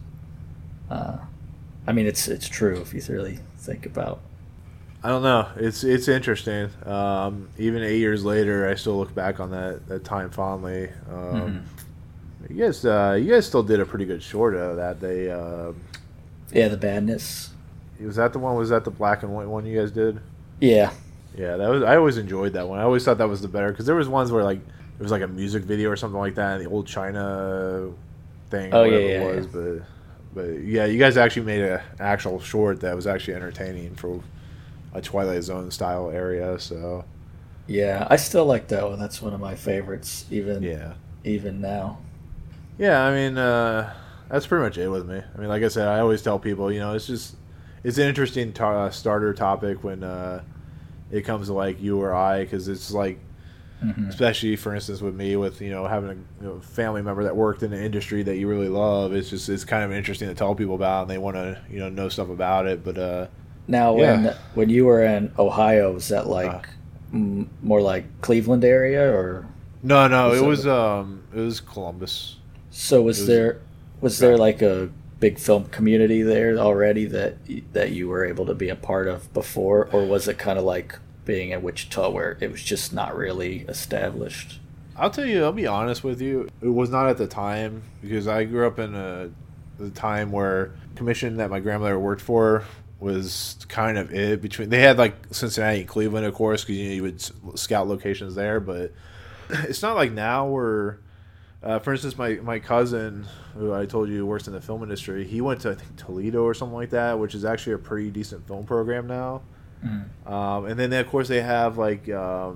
I mean, it's true if you really think about. I don't know. It's interesting. Even 8 years later, I still look back on that time fondly. You guys still did a pretty good short of that. They Yeah, The Badness. was that the one? Was that the black and white one you guys did? Yeah. Yeah, that was. I always enjoyed that one. I always thought that was the better because there was ones where like it was like a music video or something like that, the old China thing. Oh, or whatever yeah, it was. But yeah, you guys actually made an actual short that was actually entertaining for a Twilight Zone style area. So Yeah, I still like that one. That's one of my favorites, even now. Yeah, I mean, that's pretty much it with me. I mean, like I said, I always tell people, it's an interesting starter topic when it comes to like you or I, because it's like, especially for instance with me, with having a family member that worked in an industry that you really love, it's kind of interesting to tell people about, and they want to know stuff about it. But now, when you were in Ohio, was that like more like Cleveland area, or no, it was Columbus. So was there like a big film community there already that you were able to be a part of before, or was it kind of like being in Wichita where it was just not really established? I'll be honest with you, it was not at the time, because I grew up in the time where commission that my grandmother worked for was kind of it. They had like Cincinnati and Cleveland, of course, because you would scout locations there, but it's not like now where for instance, my cousin, who I told you works in the film industry, he went to, I think, Toledo or something like that, which is actually a pretty decent film program now. And then, of course, they have, like,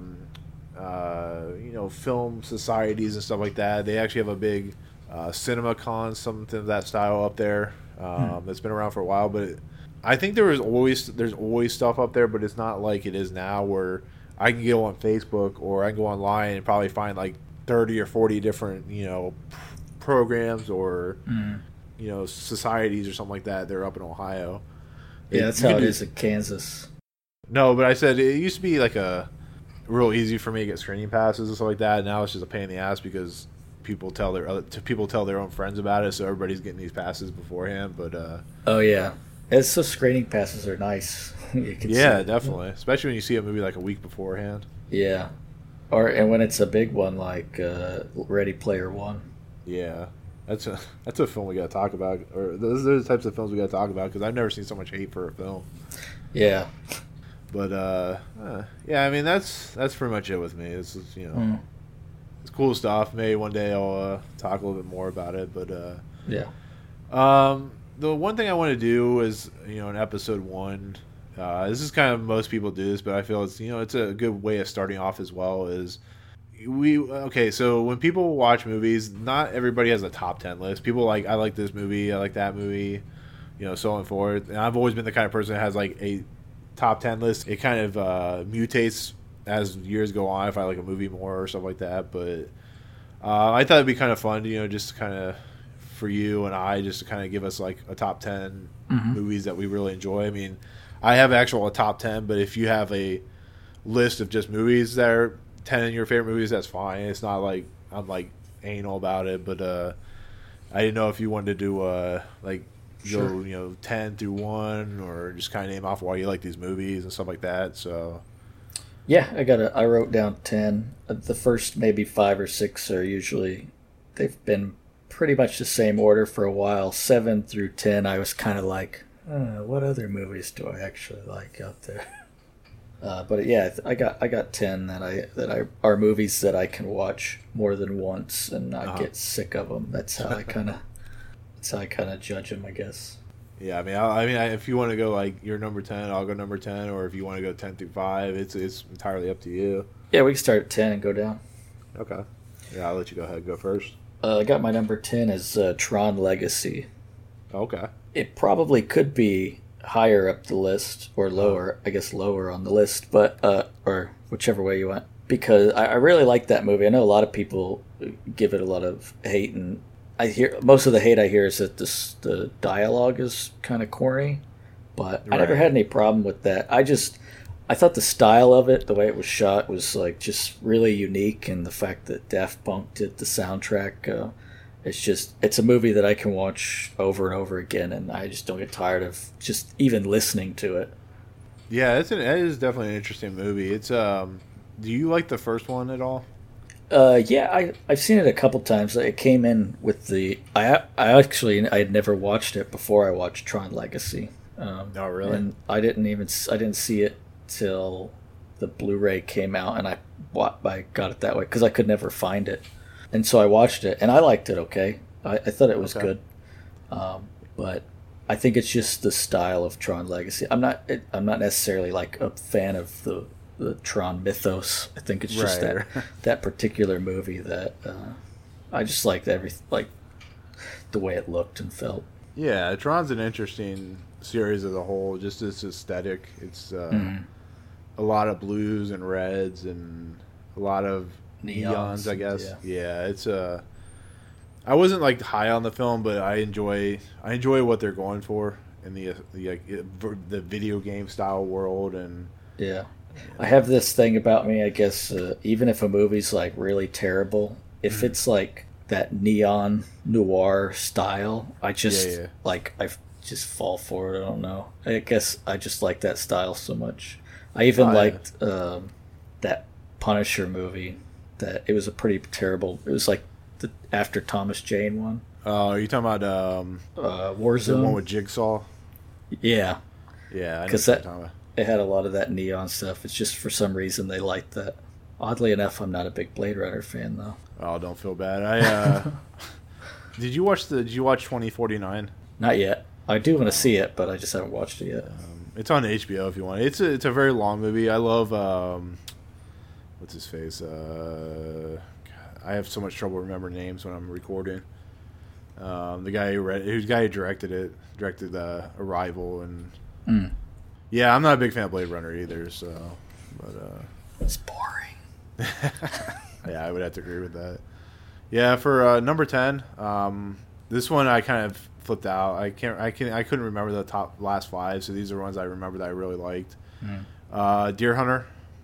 film societies and stuff like that. They actually have a big CinemaCon, something of that style up there, that's been around for a while. But I think there's always stuff up there, but it's not like it is now where I can go on Facebook or I can go online and probably find, like, 30 or 40 different programs or societies or something like that. They're up in Ohio. Yeah, that's how it is in Kansas. No, but I said it used to be like a real easy for me to get screening passes and stuff like that. Now it's just a pain in the ass because people tell their own friends about it, so everybody's getting these passes beforehand. But oh yeah, so screening passes are nice. Yeah, definitely, especially when you see a movie like a week beforehand. Yeah. And when it's a big one like Ready Player One. Yeah, that's a film we got to talk about. Or those are the types of films we got to talk about, because I've never seen so much hate for a film. Yeah. But yeah, I mean that's pretty much it with me. It's it's cool stuff. Maybe one day I'll talk a little bit more about it. But yeah. The one thing I want to do is in episode 1. This is kind of, most people do this, but I feel it's a good way of starting off as well. Is so when people watch movies, not everybody has a top 10 list. People like, I like this movie, I like that movie, so on and forth. And I've always been the kind of person that has like a top 10 list. It kind of mutates as years go on if I like a movie more or stuff like that. But I thought it'd be kind of fun, just kind of for you and I, just to kind of give us like a top 10 movies that we really enjoy. I mean, I have a top 10, but if you have a list of just movies that are 10 of your favorite movies, that's fine. It's not like I'm like anal about it, but I didn't know if you wanted to do Sure. go 10 through 1, or just kind of name off why you like these movies and stuff like that. So yeah, I wrote down 10. The first maybe 5 or 6 are usually, they've been pretty much the same order for a while. 7 through 10 I was kind of like, what other movies do I actually like out there? But yeah, I got 10 that are movies that I can watch more than once and not get sick of them. That's how I kind of judge them, I guess. Yeah, I mean, if you want to go like your number 10, I'll go number 10, or if you want to go 10 through 5, it's entirely up to you. Yeah, we can start at 10 and go down. Okay. Yeah, I'll let you go ahead. Go first. I got my number 10 as Tron Legacy. Okay. it probably could be higher up the list or lower. I guess lower on the list, but or whichever way you want. Because I really like that movie. I know a lot of people give it a lot of hate, and I hear most of the hate I hear is that the dialogue is kind of corny. But I never had any problem with that. I thought the style of it, the way it was shot, was like just really unique, and the fact that Daft Punk did the soundtrack, it's a movie that I can watch over and over again, and I just don't get tired of just even listening to it. Yeah, it is definitely an interesting movie. It's do you like the first one at all? Yeah, I've seen it a couple times. It came in with I had never watched it before I watched Tron Legacy. Oh, really? And I didn't see it till the Blu-ray came out, and I got it that way because I could never find it, and so I watched it, and I liked it. Okay, I thought it was good, but I think it's just the style of Tron Legacy. I'm not necessarily like a fan of the Tron mythos. I think it's just that particular movie that I just liked like the way it looked and felt. Yeah, Tron's an interesting series as a whole. Just its aesthetic. It's a lot of blues and reds and a lot of neons, I guess. Yeah, it's I wasn't like high on the film, but I enjoy what they're going for in the video game style world. And yeah, I have this thing about me, I guess, even if a movie's like really terrible, if it's like that neon noir style, I just I just fall for it. I don't know. I guess I just like that style so much. I even liked that Punisher movie. That it was a pretty terrible. It was like the after Thomas Jane one. Oh, are you talking about Warzone? The one with Jigsaw? Yeah. Yeah, because it had a lot of that neon stuff. It's just for some reason they liked that. Oddly enough, I'm not a big Blade Runner fan though. Oh, don't feel bad. I Did you watch 2049? Not yet. I do want to see it, but I just haven't watched it yet. It's on HBO if you want. It's a very long movie. I love what's his face? I have so much trouble remembering names when I'm recording. The guy who directed Arrival, and yeah, I'm not a big fan of Blade Runner either. So, but it's boring. Yeah, I would have to agree with that. Yeah, for number 10, this one I kind of flipped out. I couldn't remember the last 5, so these are ones I remember that I really liked. Deer Hunter,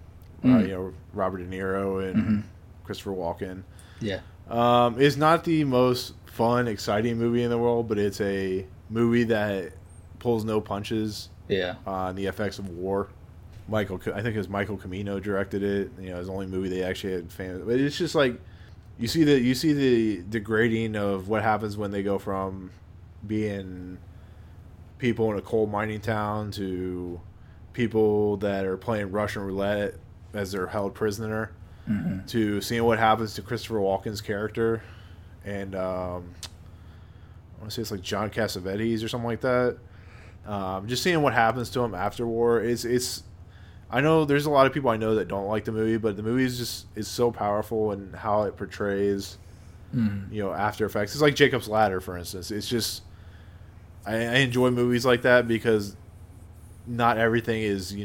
Robert De Niro and Christopher Walken. Yeah, it's not the most fun, exciting movie in the world, but it's a movie that pulls no punches. Yeah, on the effects of war. I think it was Michael Cimino directed it. It was the only movie they actually had fans. But it's just like you see the degrading of what happens when they go from being people in a coal mining town to people that are playing Russian roulette as they're held prisoner, to seeing what happens to Christopher Walken's character, and I want to say it's like John Cassavetes or something like that. Just seeing what happens to him after war. It's I know there's a lot of people I know that don't like the movie, but the movie is so powerful in how it portrays, after effects. It's like Jacob's Ladder, for instance. It's just I enjoy movies like that because not everything is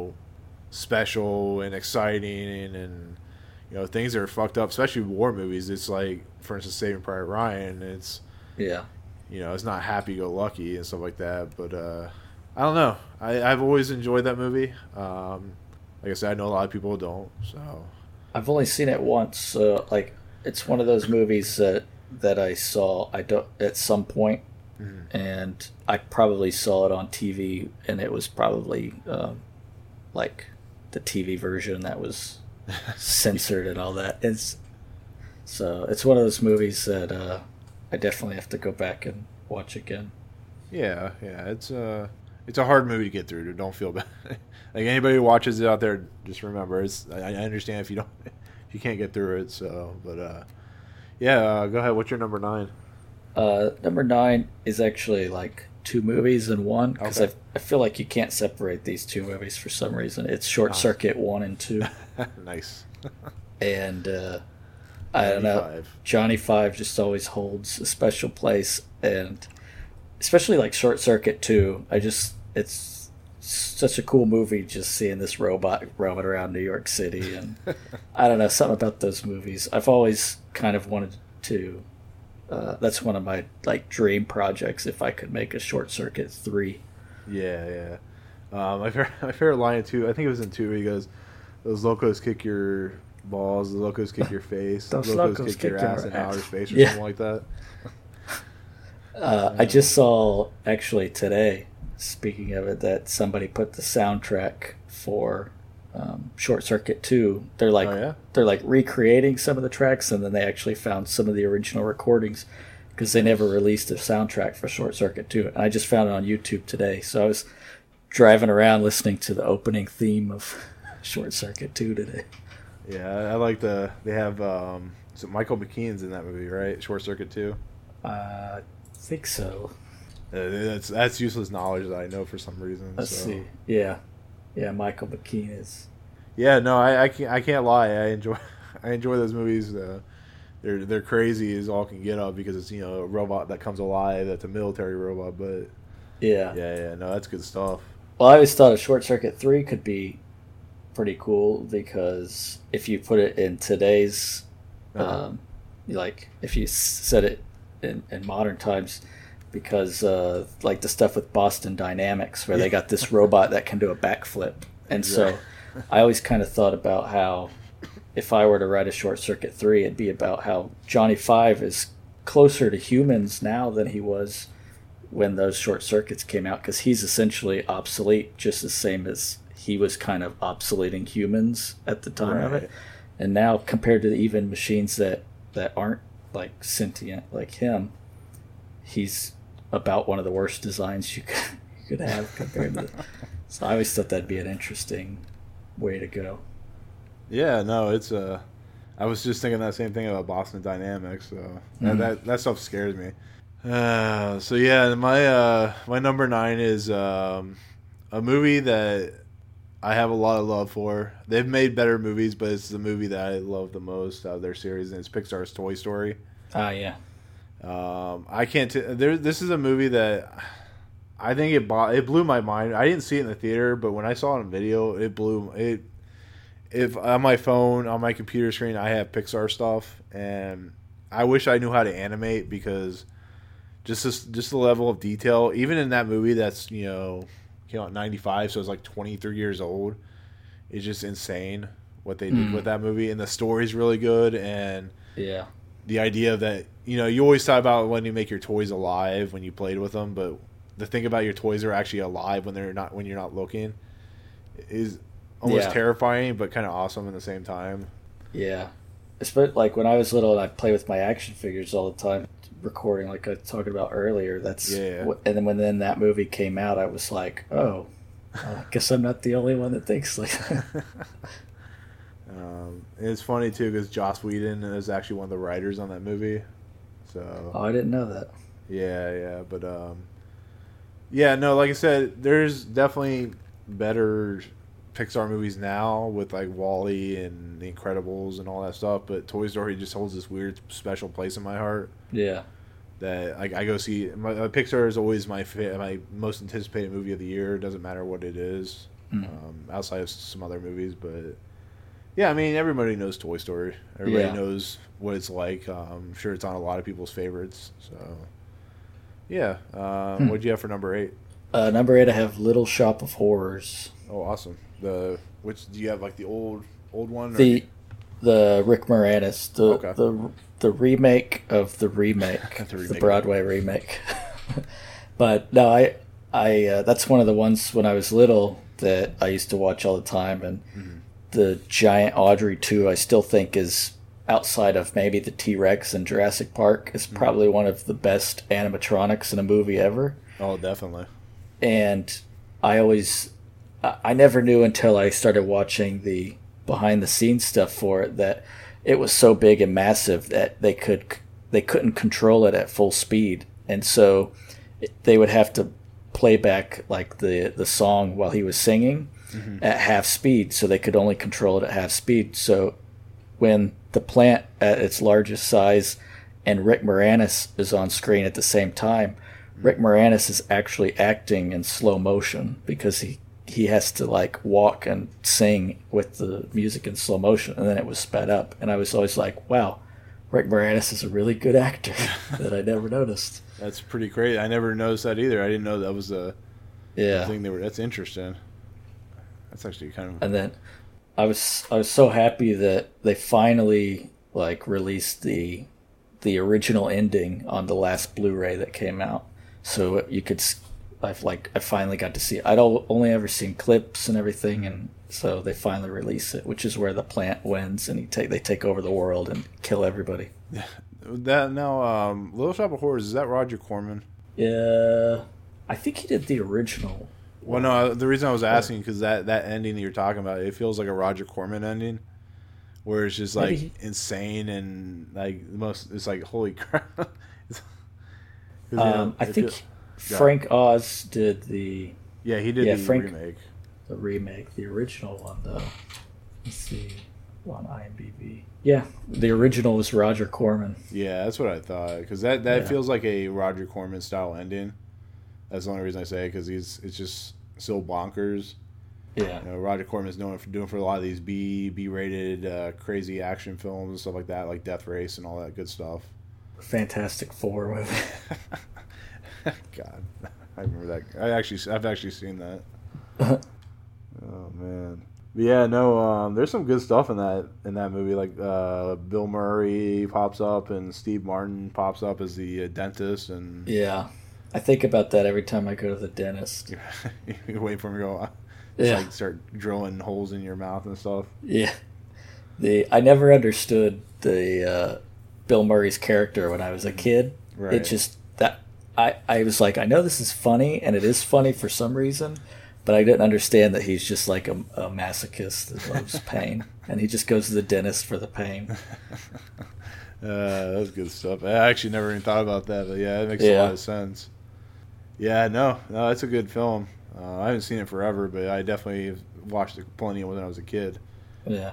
special and exciting and things are fucked up, especially war movies. It's like, for instance, Saving Private Ryan. It's it's not happy-go-lucky and stuff like that. But I don't know. I've always enjoyed that movie. Like I said, I know a lot of people don't. So I've only seen it once. It's one of those movies that I saw at some point, and I probably saw it on TV, and it was probably like the TV version that was censored and all that. It's one of those movies that I definitely have to go back and watch again. Yeah, it's a hard movie to get through. Don't feel bad. Like anybody who watches it out there, just remember, I understand if you can't get through it. So, but go ahead. What's your number 9? Number 9 is actually like 2 movies in one, because I feel like you can't separate these 2 movies for some reason. It's Short Circuit 1 and 2. Nice. And I don't know, Johnny Five just always holds a special place, and especially like Short Circuit 2. It's such a cool movie just seeing this robot roaming around New York City, and I don't know, something about those movies. I've always kind of wanted to. That's one of my like dream projects if I could make a Short Circuit 3. Yeah. My favorite line in 2, I think it was in 2, where he goes, "Those locos kick your balls, the locos kick your face, Those locos kick your ass and outer space," or Yeah. something like that. I just saw, actually today, speaking of it, that somebody put the soundtrack for Short Circuit 2. They're like Oh, yeah? they're like recreating some of the tracks, and then they actually found some of the original recordings because they never released a soundtrack for Short Circuit 2. And I just found it on YouTube today. So I was driving around listening to the opening theme of Short Circuit 2 today. Yeah, I like they have, so Michael McKean's in that movie, right? Short Circuit 2? I think so. That's useless knowledge that I know for some reason. Let's so. see. Yeah, Michael McKean is. Yeah, no, I can't lie. I enjoy those movies. They're crazy as all can get up because it's, a robot that comes alive. That's a military robot, but Yeah. no, that's good stuff. Well, I always thought a Short Circuit 3 could be pretty cool because if you put it in today's, like if you set it in modern times, because like the stuff with Boston Dynamics where they got this robot that can do a backflip. And so I always kind of thought about how if I were to write a Short Circuit 3, it'd be about how Johnny Five is closer to humans now than he was when those short circuits came out, because he's essentially obsolete, just the same as he was kind of obsoleting humans at the time of it. And now, compared to even machines that aren't like sentient like him, he's about one of the worst designs you could have compared to. So I always thought that'd be an interesting way to go. Yeah, no, it's I was just thinking that same thing about Boston Dynamics. So that stuff scares me. So yeah, my number 9 is a movie that I have a lot of love for. They've made better movies, but it's the movie that I love the most out of their series, and it's Pixar's Toy Story. Yeah. I can't. This is a movie that I think it blew my mind. I didn't see it in the theater, but when I saw it on video, it blew it. If on my phone, on my computer screen, I have Pixar stuff, and I wish I knew how to animate because just the level of detail, even in that movie that's came out in 95, so it's like 23 years old. It's just insane what they did with that movie, and the story's really good, and the idea that you always talk about when you make your toys alive when you played with them, but the thing about your toys are actually alive when you're not looking is almost terrifying, but kind of awesome at the same time. Yeah, especially like when I was little and I'd play with my action figures all the time, recording like I was talking about earlier. And then when that movie came out, I was like, oh, I guess I'm not the only one that thinks like that. It's funny too because Joss Whedon is actually one of the writers on that movie. So I didn't know that. But no, like I said, there's definitely better Pixar movies now with like WALL-E and The Incredibles and all that stuff, but Toy Story just holds this weird special place in my heart. Yeah. That I go see. Pixar is always my most anticipated movie of the year. It doesn't matter what it is, outside of some other movies. But yeah, I mean, everybody knows Toy Story. Everybody knows what it's like. I'm sure it's on a lot of people's favorites. So yeah, what do you have for number 8? Number 8, I have Little Shop of Horrors. Oh, awesome. Which do you have, like the old one? Or? The Rick Moranis, the remake of the remake, the Broadway remake. But no, I that's one of the ones when I was little that I used to watch all the time, and the giant Audrey 2 I still think is, outside of maybe the T-Rex and Jurassic Park, is probably one of the best animatronics in a movie ever. Oh, definitely. And I never knew until I started watching the behind-the-scenes stuff for it that it was so big and massive that they couldn't control it at full speed, and so they would have to play back like the song while he was singing at half speed, so they could only control it at half speed. So when the plant at its largest size and Rick Moranis is on screen at the same time, Rick Moranis is actually acting in slow motion because he has to like walk and sing with the music in slow motion, and then it was sped up. And I was always like, wow, Rick Moranis is a really good actor that I never noticed. That's pretty great. I never noticed that either. I didn't know that was the thing they were. That's interesting. That's actually kind of. And then I was so happy that they finally like released the original ending on the last Blu-ray that came out, so you could. I finally got to see it. I'd only ever seen clips and everything, and so they finally release it, which is where the plant wins and they take over the world and kill everybody. That now, Little Shop of Horrors, is that Roger Corman? Yeah, I think he did the original. Well, no, the reason I was asking because that ending that you're talking about, it feels like a Roger Corman ending, where it's just like insane and like the most. It's like holy crap. I think Frank Oz did the. Yeah, he did the remake. The remake, the original one though. Let's see, on IMDb. Yeah, the original was Roger Corman. Yeah, that's what I thought because that feels like a Roger Corman style ending. That's the only reason I say it because it's just so bonkers. Yeah, Roger Corman is known for doing a lot of these B-rated crazy action films and stuff like that, like Death Race and all that good stuff. Fantastic Four movie. God, I remember that. I've actually seen that. Oh man, but yeah, no. There's some good stuff in that movie. Like Bill Murray pops up and Steve Martin pops up as the dentist, and yeah, I think about that every time I go to the dentist. You wait for him to go. Like start drilling holes in your mouth and stuff. Yeah, I never understood the Bill Murray's character when I was a kid. Right. It just that I was like, I know this is funny, and it is funny for some reason, but I didn't understand that he's just like a masochist that loves pain, and he just goes to the dentist for the pain. That was good stuff. I actually never even thought about that, but yeah, it makes a lot of sense. Yeah, no, that's a good film. I haven't seen it forever, but I definitely watched it plenty when I was a kid. Yeah.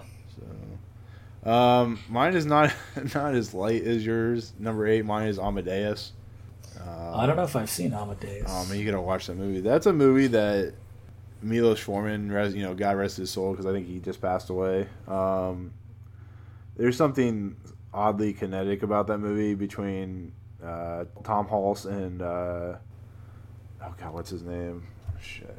So, mine is not as light as yours. Number 8, mine is Amadeus. I don't know if I've seen Amadeus. Oh man, you gotta watch that movie. That's a movie that Milos Forman, God rest his soul, because I think he just passed away. There's something oddly kinetic about that movie between Tom Hulce and oh god, what's his name? Shit.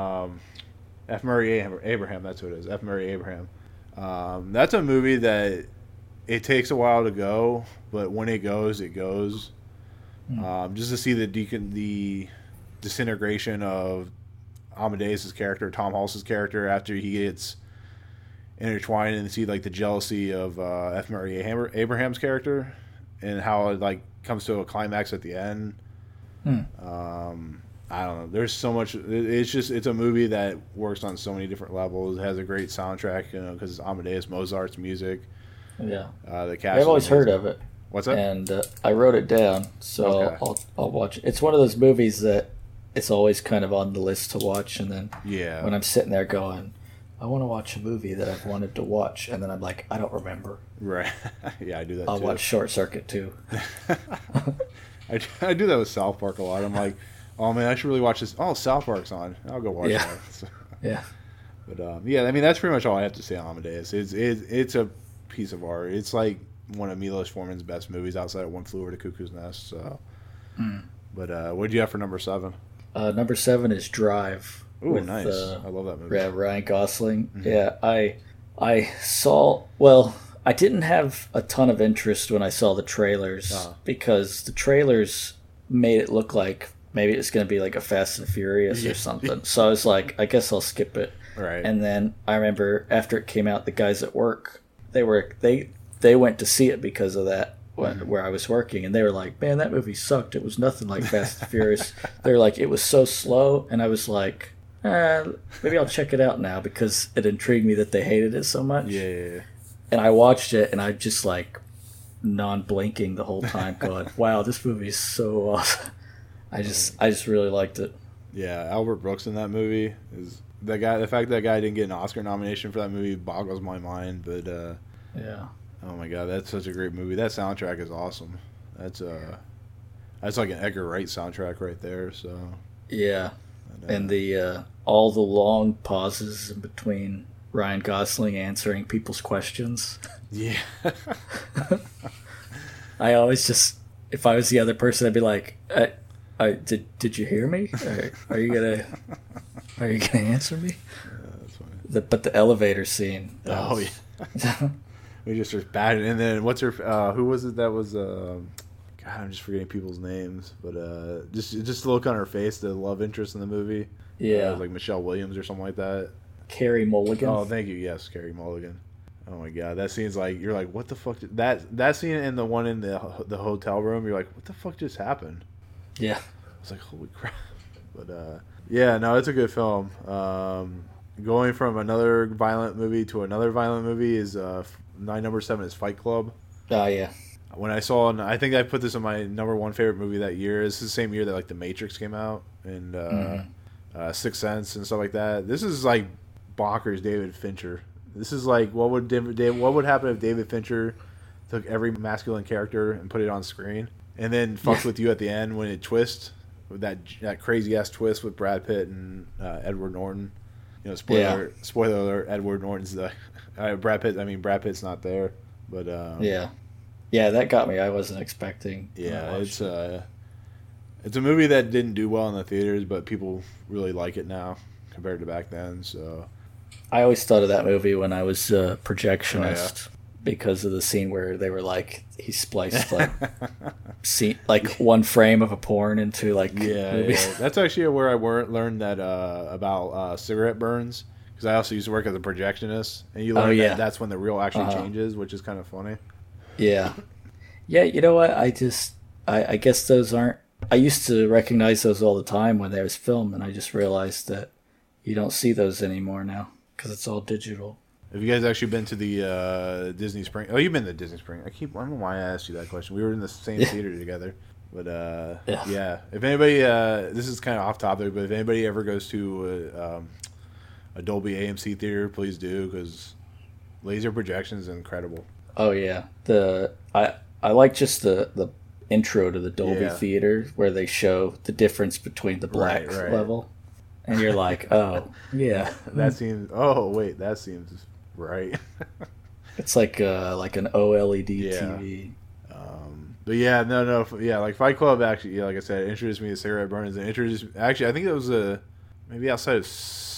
F. Murray Abraham. That's what it is. F. Murray Abraham. That's a movie that it takes a while to go, but when it goes, it goes. Just to see the disintegration of Amadeus' character, Tom Hulce's character, after he gets intertwined, and see like the jealousy of F. Murray Abraham's character, and how it like comes to a climax at the end. I don't know. There's so much. It's a movie that works on so many different levels. It has a great soundtrack, because it's Amadeus Mozart's music. Yeah. The cast. I've always heard of it. What's that? And I wrote it down, so okay. I'll watch it. It's one of those movies that it's always kind of on the list to watch, and then when I'm sitting there going, I want to watch a movie that I've wanted to watch, and then I'm like, I don't remember. Right. Yeah, I do that too. I'll watch Short Circuit too. I do that with South Park a lot. I'm like, oh man, I should really watch this. Oh, South Park's on. I'll go watch that. So, yeah. But yeah, I mean that's pretty much all I have to say on Amadeus. It's a piece of art. It's like one of Milos Forman's best movies outside of One Flew Over the Cuckoo's Nest. So, but what did you have for number 7? Number 7 is Drive. Ooh, nice! I love that movie. Yeah, Ryan Gosling. Mm-hmm. Yeah, I saw. Well, I didn't have a ton of interest when I saw the trailers because the trailers made it look like maybe it's going to be like a Fast and Furious or something. So I was like, I guess I'll skip it. Right. And then I remember after it came out, the guys at work they went to see it because of that where I was working, and they were like, "Man, that movie sucked. It was nothing like Fast and Furious." They were like, "It was so slow," and I was like, maybe I'll check it out now because it intrigued me that they hated it so much. Yeah. And I watched it, and I just like non-blinking the whole time, going, "Wow, this movie is so awesome." I just really liked it. Yeah, Albert Brooks in that movie is the guy. The fact that guy didn't get an Oscar nomination for that movie boggles my mind. But yeah, oh my god, that's such a great movie. That soundtrack is awesome. That's like an Edgar Wright soundtrack right there. So Yeah, and the all the long pauses in between Ryan Gosling answering people's questions. yeah, I always just, if I was the other person, I'd be like, did you hear me? Are you gonna answer me?" that's funny. But the elevator scene. Oh yeah, we just started batting, and then what's her? Who was it that was? God, I'm just forgetting people's names, but just the look on her face, the love interest in the movie. Yeah, like Michelle Williams or something like that. Carey Mulligan. Oh, thank you. Yes, Carey Mulligan. Oh my God, that scene's like you're like, what the fuck? That scene and the one in the hotel room, you're like, what the fuck just happened? Yeah, I was like, holy crap. But yeah, no, it's a good film. Going from another violent movie to another violent movie is my number 7 is Fight Club. Oh yeah. When I saw, and I think I put this in my number 1 favorite movie that year. This is the same year that like The Matrix came out and Sixth Sense and stuff like that. This is like bonkers David Fincher. This is like what would happen if David Fincher took every masculine character and put it on screen and then fucks with you at the end when it twists with that crazy ass twist with Brad Pitt and Edward Norton. You know, spoiler alert, Edward Norton's the Brad Pitt. I mean, Brad Pitt's not there, but yeah, that got me. I wasn't expecting. Yeah, it's a movie that didn't do well in the theaters, but people really like it now compared to back then. So I always thought of that movie when I was a projectionist because of the scene where they were like he spliced like one frame of a porn into like movies. Yeah. That's actually where I learned that about cigarette burns because I also used to work as a projectionist, and you learn that that's when the reel actually changes, which is kind of funny. Yeah. Yeah, you know what? I guess those aren't... I used to recognize those all the time when there was film, and I just realized that you don't see those anymore now because it's all digital. Have you guys actually been to the Disney Spring? Oh, you've been to Disney Spring. I don't know why I asked you that question. We were in the same theater together. But, yeah. If anybody... this is kind of off topic, but if anybody ever goes to a Dolby AMC theater, please do, because laser projection is incredible. Oh yeah, I like just the intro to the Dolby Theater where they show the difference between the black level, and you're like, oh yeah, that seems right. It's like an OLED TV. But yeah, no, like Fight Club actually, like I said, introduced me to cigarette burners, and actually I think it was maybe outside of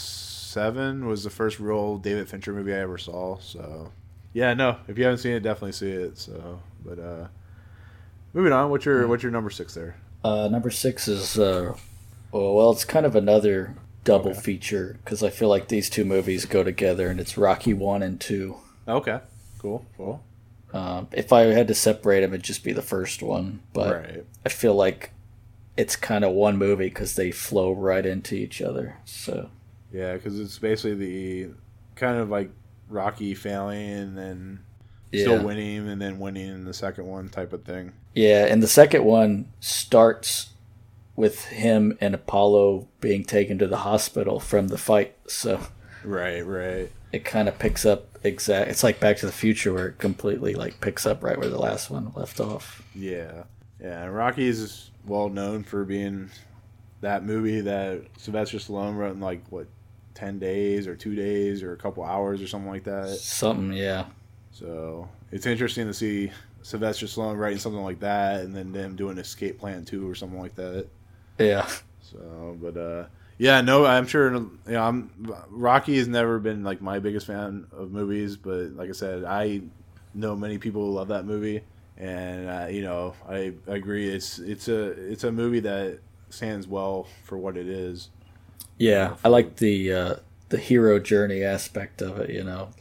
7 was the first real David Fincher movie I ever saw. So. Yeah, no. If you haven't seen it, definitely see it. So, but moving on. What's your number 6 there? Number 6 is it's kind of another double feature because I feel like these two movies go together, and it's Rocky 1 and 2. Okay, cool. If I had to separate them, it'd just be the first one. But I feel like it's kind of one movie because they flow right into each other. So yeah, because it's basically the kind of like Rocky failing and then still winning and then winning in the second one type of thing. Yeah, and the second one starts with him and Apollo being taken to the hospital from the fight. So right. It kind of picks up it's like Back to the Future where it completely like picks up right where the last one left off. Yeah. And Rocky is well known for being that movie that Sylvester Stallone wrote in like 10 days or 2 days or a couple hours or something like that. Yeah. So it's interesting to see Sylvester Stallone writing something like that and then them doing Escape Plan 2 or something like that. Yeah. So, but yeah, no, I'm sure, Rocky has never been like my biggest fan of movies, but like I said, I know many people who love that movie, and I agree. It's a movie that stands well for what it is. Yeah, I like the hero journey aspect of it,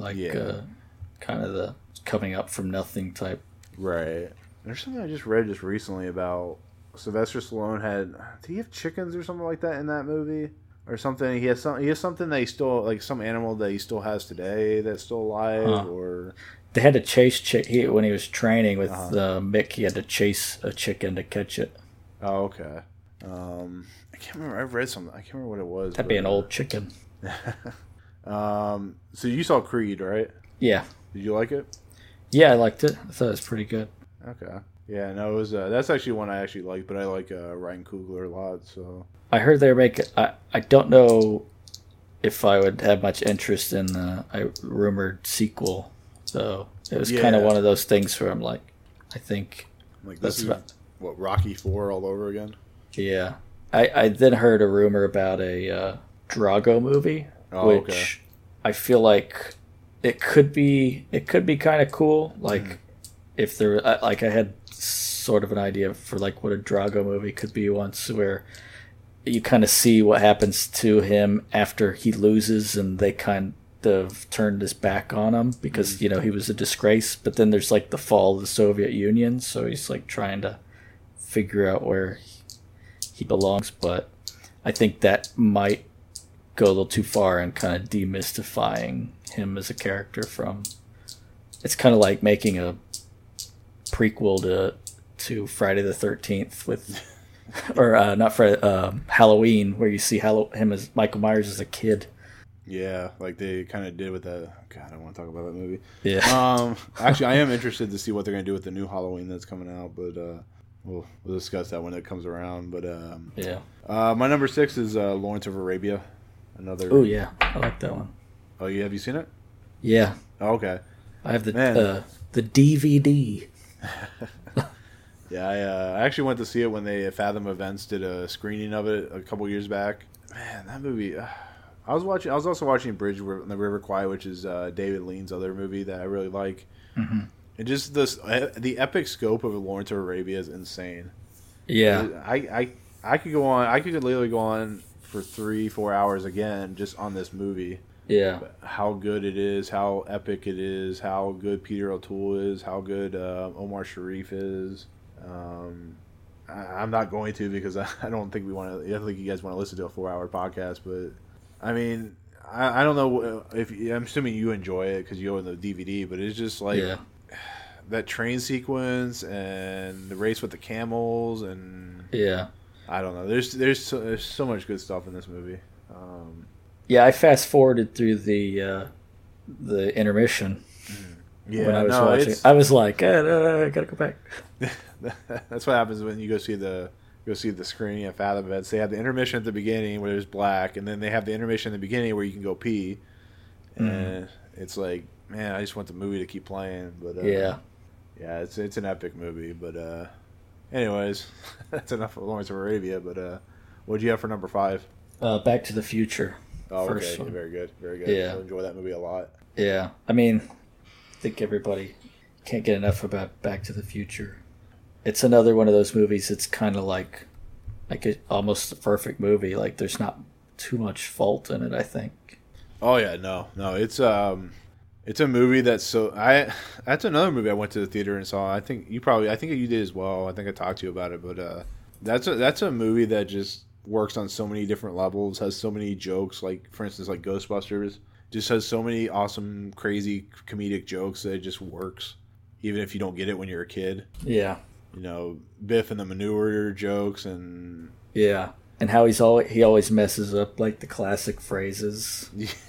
kind of the coming up from nothing type. Right. There's something I just read just recently about Sylvester Stallone did he have chickens or something like that in that movie? Or something, he has something that he still, like some animal that he still has today that's still alive, or... They had to chase when he was training with Mick, he had to chase a chicken to catch it. Oh, okay. I can't remember. I've read something. I can't remember what it was. That'd be an old chicken. So you saw Creed, right? Yeah. Did you like it? Yeah, I liked it. I thought it was pretty good. Okay. Yeah, no, it was that's actually one I actually like, but I like Ryan Coogler a lot. So I heard they're making. I don't know if I would have much interest in the rumored sequel, though. It was kind of one of those things where I'm like, I think like this is what Rocky IV all over again. Yeah, I then heard a rumor about a Drago movie, which I feel like it could be kind of cool. Like if there, like I had sort of an idea for like what a Drago movie could be once, where you kind of see what happens to him after he loses, and they kind of turned his back on him because he was a disgrace. But then there's like the fall of the Soviet Union, so he's like trying to figure out where he belongs. But I think that might go a little too far in kind of demystifying him as a character. It's kind of like making a prequel to Friday the 13th with or not Friday, Halloween, where you see him as Michael Myers as a kid. Yeah, like they kind of did with that. God, I don't want to talk about that movie. Yeah. Actually, I am interested to see what they're going to do with the new Halloween that's coming out, but we'll discuss that when it comes around. But yeah. My number 6 is Lawrence of Arabia. Another. Oh yeah, I like that one. Oh, have you seen it? Yeah. Oh, okay. I have the DVD. Yeah, I actually went to see it when they Fathom Events did a screening of it a couple years back. Man, that movie. I was also watching Bridge on the River Kwai, which is David Lean's other movie that I really like. Mm-hmm. And just the epic scope of Lawrence of Arabia is insane. Yeah, I could go on. I could literally go on for 3-4 hours again just on this movie. Yeah, how good it is, how epic it is, how good Peter O'Toole is, how good Omar Sharif is. I'm not going to because I don't think we want to. I don't think you guys want to listen to a 4-hour podcast, but I mean, I don't know if I'm assuming you enjoy it because you own the DVD, but it's just like that train sequence and the race with the camels and I don't know. There's so much good stuff in this movie. Yeah, I fast forwarded through the intermission. Yeah, when I was watching, I was like, I gotta go back. That's what happens when you go see the screening at Fathom Events. They have the intermission at the beginning where there's black, and then they have the intermission at the beginning where you can go pee. And it's like, man, I just want the movie to keep playing. But yeah, it's an epic movie. But anyways, that's enough of Lawrence of Arabia. But what do you have for number 5? Back to the Future. Oh, okay, very good, very good. Yeah, I enjoy that movie a lot. Yeah, I mean, I think everybody can't get enough about Back to the Future. It's another one of those movies. It's kind of like almost a perfect movie. Like there's not too much fault in it, I think. Oh yeah, no, it's a movie that's that's another movie I went to the theater and saw. I think you did as well. I think I talked to you about it, but that's a movie that just works on so many different levels. Has so many jokes, like for instance, like Ghostbusters. Just has so many awesome, crazy comedic jokes that it just works, even if you don't get it when you're a kid. Yeah. Biff and the manure jokes and and how he always messes up like the classic phrases.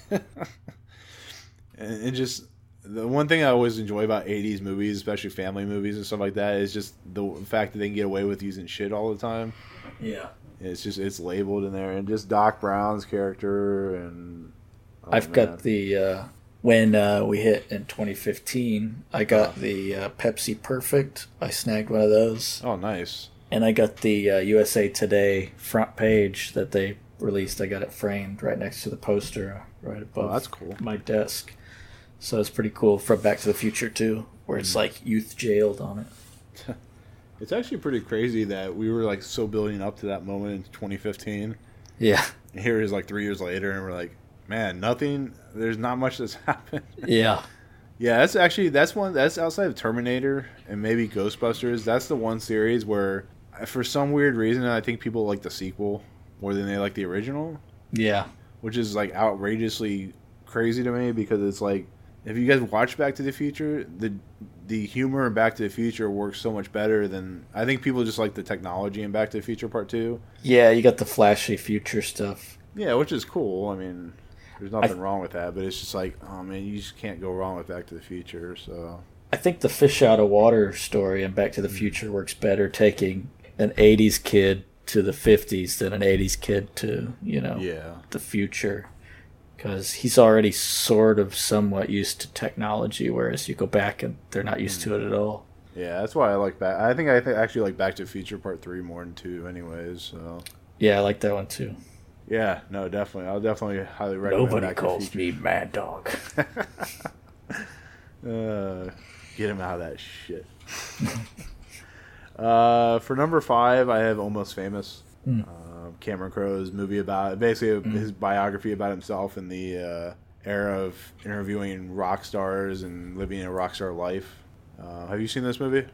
And just the one thing I always enjoy about 80s movies, especially family movies and stuff like that, is just the fact that they can get away with using shit all the time. Yeah. It's labeled in there, and just Doc Brown's character and I've got the when we hit in 2015, I got the Pepsi Perfect. I snagged one of those. Oh, nice. And I got the USA Today front page that they released. I got it framed right next to the poster, right above that's cool. My desk. So it's pretty cool. From Back to the Future too, where it's like youth jailed on it. It's actually pretty crazy that we were like so building up to that moment in 2015. Yeah. And here it is like 3 years later, and we're like, man, nothing. There's not much that's happened. Yeah. Yeah, that's outside of Terminator and maybe Ghostbusters. That's the one series where, for some weird reason, I think people like the sequel more than they like the original. Yeah. Which is like outrageously crazy to me because it's like, if you guys watch Back to the Future, the humor in Back to the Future works so much better than, I think people just like the technology in Back to the Future Part 2. Yeah, you got the flashy future stuff. Yeah, which is cool. I mean, there's nothing wrong with that, but it's just like, oh man, you just can't go wrong with Back to the Future. So I think the fish out of water story in Back to the Future works better taking an 80s kid to the 50s than an 80s kid to, the future. Because he's already sort of somewhat used to technology, whereas you go back and they're not used to it at all. Yeah, that's why I like back. I think actually like Back to the Future Part 3 more than 2 anyways, so. Yeah, I like that one too. Yeah, no, definitely. I'll definitely highly recommend Nobody Back calls to the me Mad Dog. Get him out of that shit. For number 5, I have Almost Famous. Cameron Crowe's movie about basically his biography about himself in the era of interviewing rock stars and living a rock star life. Have you seen this movie?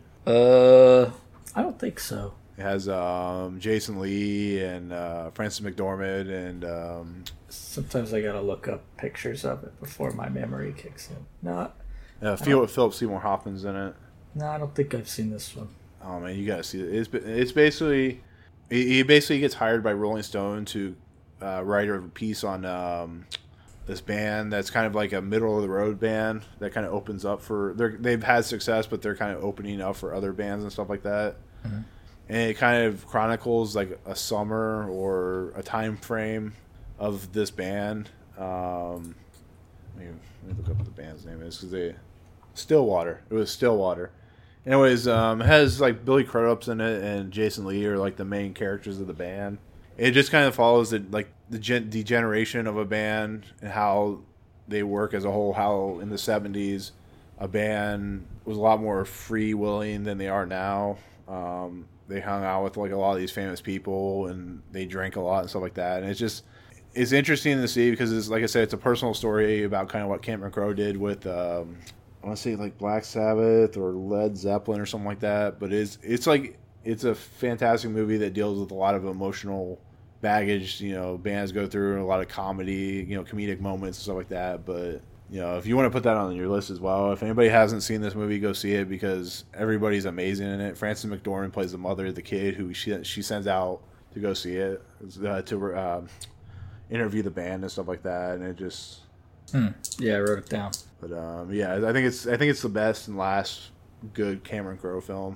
I don't think so. It has Jason Lee and Frances McDormand and sometimes I gotta look up pictures of it before my memory kicks in. No, Philip Seymour Hoffman's in it. No, I don't think I've seen this one. Oh man, you gotta see it. It's basically he basically gets hired by Rolling Stone to write a piece on this band that's kind of like a middle of the road band that kind of opens up for they've had success, but they're kind of opening up for other bands and stuff like that. Mm-hmm. And it kind of chronicles like a summer or a time frame of this band. Let me look up what the band's name is because Stillwater. It was Stillwater. Anyways, it has like Billy Crudup's in it and Jason Lee are like the main characters of the band. It just kind of follows the degeneration of a band and how they work as a whole. How in the 70s, a band was a lot more free-willing than they are now. They hung out with like a lot of these famous people and they drank a lot and stuff like that. And it's interesting to see because it's like I said, it's a personal story about kind of what Cameron Crowe did with I want to say like Black Sabbath or Led Zeppelin or something like that. But it's a fantastic movie that deals with a lot of emotional baggage, bands go through, a lot of comedy, comedic moments and stuff like that. But if you want to put that on your list as well, if anybody hasn't seen this movie, go see it because everybody's amazing in it. Frances McDormand plays the mother of the kid who she sends out to go see it to interview the band and stuff like that, and it just yeah, I wrote it down. But yeah, I think it's the best and last good Cameron Crowe film.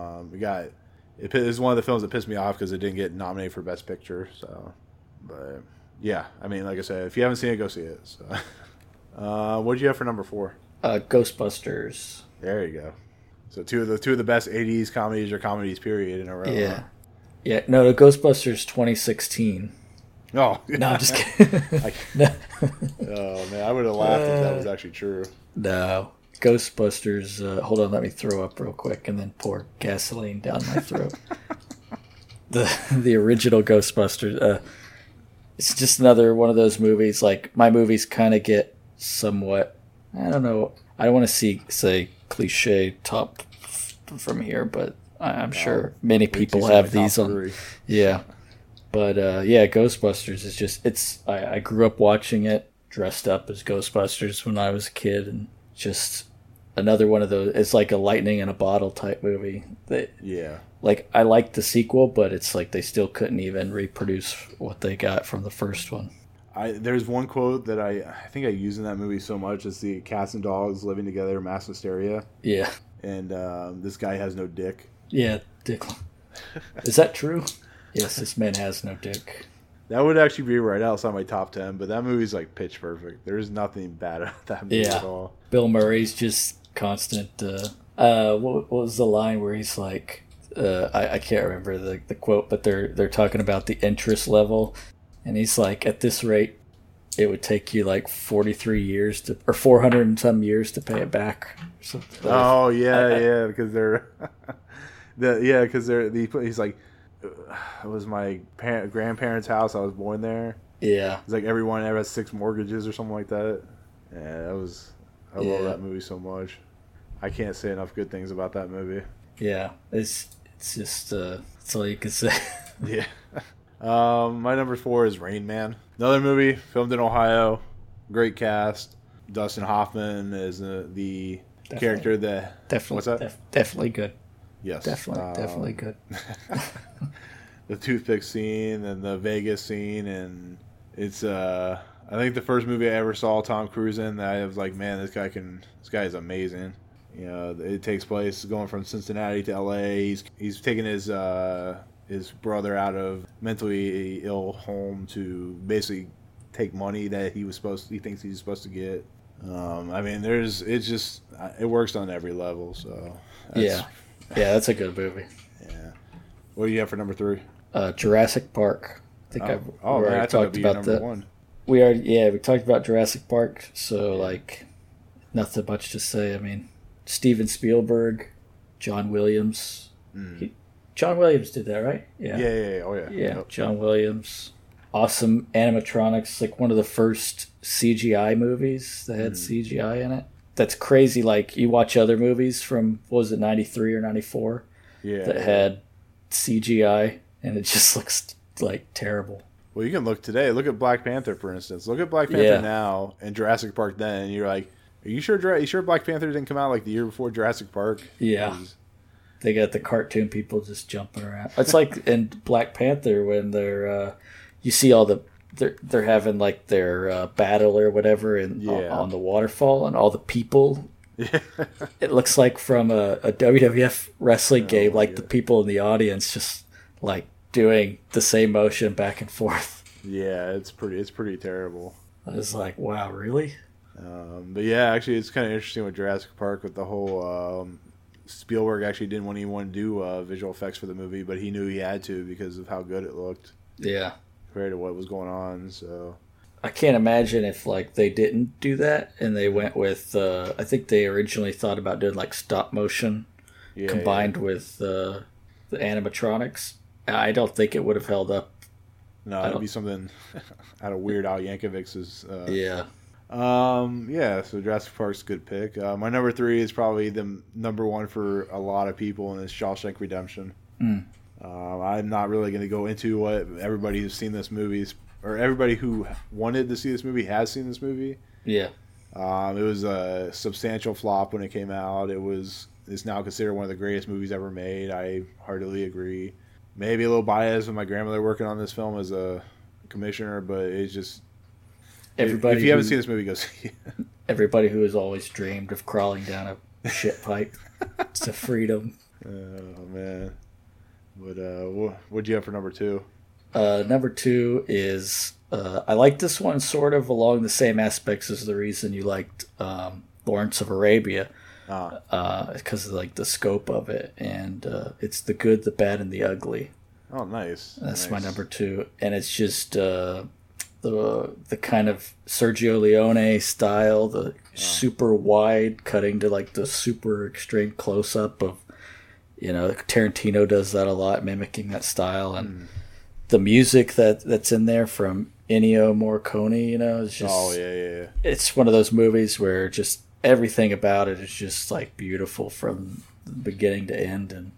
It is one of the films that pissed me off because it didn't get nominated for Best Picture. So, but yeah, I mean, like I said, if you haven't seen it, go see it. So, what did you have for number 4? Ghostbusters. There you go. So two of the best '80s comedies or comedies period in a row. Yeah, yeah. No, the Ghostbusters 2016. Oh no, I'm just kidding. Oh man, I would have laughed if that was actually true. No. Ghostbusters, hold on, let me throw up real quick and then pour gasoline down my throat. the original Ghostbusters, it's just another one of those movies, like, my movies kind of get somewhat, I don't know, I don't want to say cliche top from here, but I'm sure many people have these on. Yeah. But, yeah, Ghostbusters is just, I grew up watching it, dressed up as Ghostbusters when I was a kid, and just another one of those. It's like a lightning in a bottle type movie. Like I liked the sequel, but it's like they still couldn't even reproduce what they got from the first one. There's one quote that I think I use in that movie so much. It's the cats and dogs living together, mass hysteria. Yeah. And this guy has no dick. Yeah, dick. Is that true? Yes, this man has no dick. That would actually be right outside my top 10, but that movie's like pitch perfect. There's nothing bad about that movie at all. Bill Murray's just constant. What was the line where he's like, I can't remember the quote, but they're talking about the interest level, and he's like, at this rate, it would take you like 43 years or 400 and some years to pay it back. Oh yeah, because they're, he's like. It was my grandparents' house. I was born there. Yeah. It's like everyone ever has 6 mortgages or something like that. Yeah, I love that movie so much. I can't say enough good things about that movie. Yeah, it's just that's all you can say. Yeah. My number 4 is Rain Man. Another movie filmed in Ohio. Great cast. Dustin Hoffman is the character that. Definitely. What's that? Definitely good. Yes. Definitely good. The toothpick scene and the Vegas scene, and it's I think the first movie I ever saw Tom Cruise in that I was like, man, this guy is amazing. You know, it takes place going from Cincinnati to L.A. He's taking his brother out of mentally ill home to basically take money that he thinks he's supposed to get. I mean, it works on every level. So that's a good movie. Yeah. What do you have for number 3? Jurassic Park. I think I already talked about that. 1. We talked about Jurassic Park. So like, nothing much to say. I mean, Steven Spielberg, John Williams. John Williams did that, right? Yeah. Oh yeah. Yep. John Williams. Awesome animatronics. Like one of the first CGI movies that had CGI in it. That's crazy. Like you watch other movies from, what was it, 93 or 94? Yeah. That had CGI and it just looks like terrible. Well, you can look today. Look at Black Panther, for instance. Look at Black Panther now and Jurassic Park then, and you're like, are you sure Black Panther didn't come out like the year before Jurassic Park? Yeah. They got the cartoon people just jumping around. It's like in Black Panther when they're, you see all they're having like their battle or whatever on the waterfall, and all the people. It looks like from a WWF wrestling game, like the people in the audience just like doing the same motion back and forth. Yeah, it's pretty terrible. I was like, wow, really? But yeah, actually, it's kind of interesting with Jurassic Park with the whole. Spielberg actually didn't even want to do visual effects for the movie, but he knew he had to because of how good it looked. Yeah. Compared to what was going on, so. I can't imagine if like they didn't do that and they went with. I think they originally thought about doing like stop motion combined with the animatronics. I don't think it would have held up. No, it'd be something out of Weird Al Yankovic's. So Jurassic Park's a good pick. My number 3 is probably the number 1 for a lot of people, and it's Shawshank Redemption. I'm not really going to go into what everybody who's seen this movie, or everybody who wanted to see this movie has seen this movie. Yeah. It was a substantial flop when it came out. It's now considered one of the greatest movies ever made. I heartily agree. Maybe a little biased with my grandmother working on this film as a commissioner, but it's just... If you haven't seen this movie, go see it. Everybody who has always dreamed of crawling down a shit pipe to freedom. Oh, man. But what'd you have for number 2? Number 2 is... I like this one sort of along the same aspects as the reason you liked Lawrence of Arabia. Because of like the scope of it. And it's The Good, the Bad, and the Ugly. Oh, nice. That's my number 2. And it's just... the kind of Sergio Leone style, the super wide cutting to like the super extreme close up of, Tarantino does that a lot, mimicking that style, and the music that's in there from Ennio Morricone, is just it's one of those movies where just everything about it is just like beautiful from beginning to end, and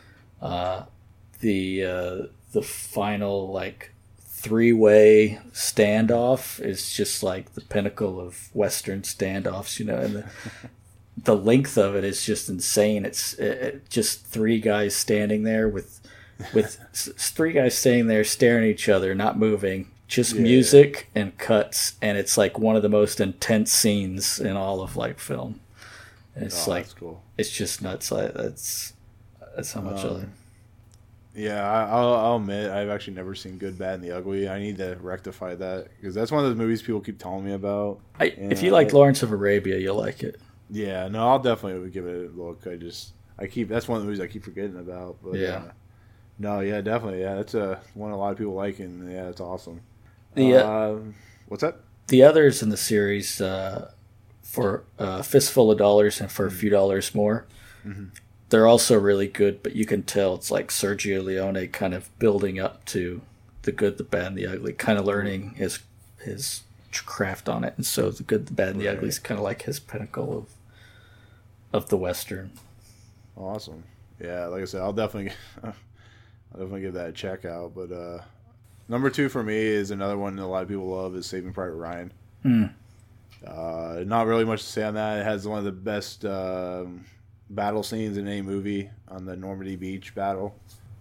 the final like 3-way standoff is just like the pinnacle of Western standoffs, and the length of it is just insane. It's just 3 guys standing there with 3 guys standing there staring at each other, not moving, just music and cuts, and it's like one of the most intense scenes in all of like film. And it's like, that's cool. It's just nuts. That's how much I like. Yeah, I'll admit I've actually never seen Good, Bad, and the Ugly. I need to rectify that because that's one of those movies people keep telling me about. If you like Lawrence of Arabia, you'll like it. Yeah, no, I'll definitely give it a look. That's one of the movies I keep forgetting about. But definitely, that's one a lot of people like, and it's awesome. What's that? The others in the series, for a fistful of dollars and for a few dollars more. Mm-hmm. They're also really good, but you can tell it's like Sergio Leone kind of building up to The Good, the Bad, and the Ugly, kind of learning his craft on it. And so The Good, the Bad, and the Ugly is kind of like his pinnacle of the Western. Awesome. Yeah, like I said, I'll definitely give that a check out. But number 2 for me is another one that a lot of people love is Saving Private Ryan. Not really much to say on that. It has one of the best... battle scenes in any movie on the Normandy Beach battle.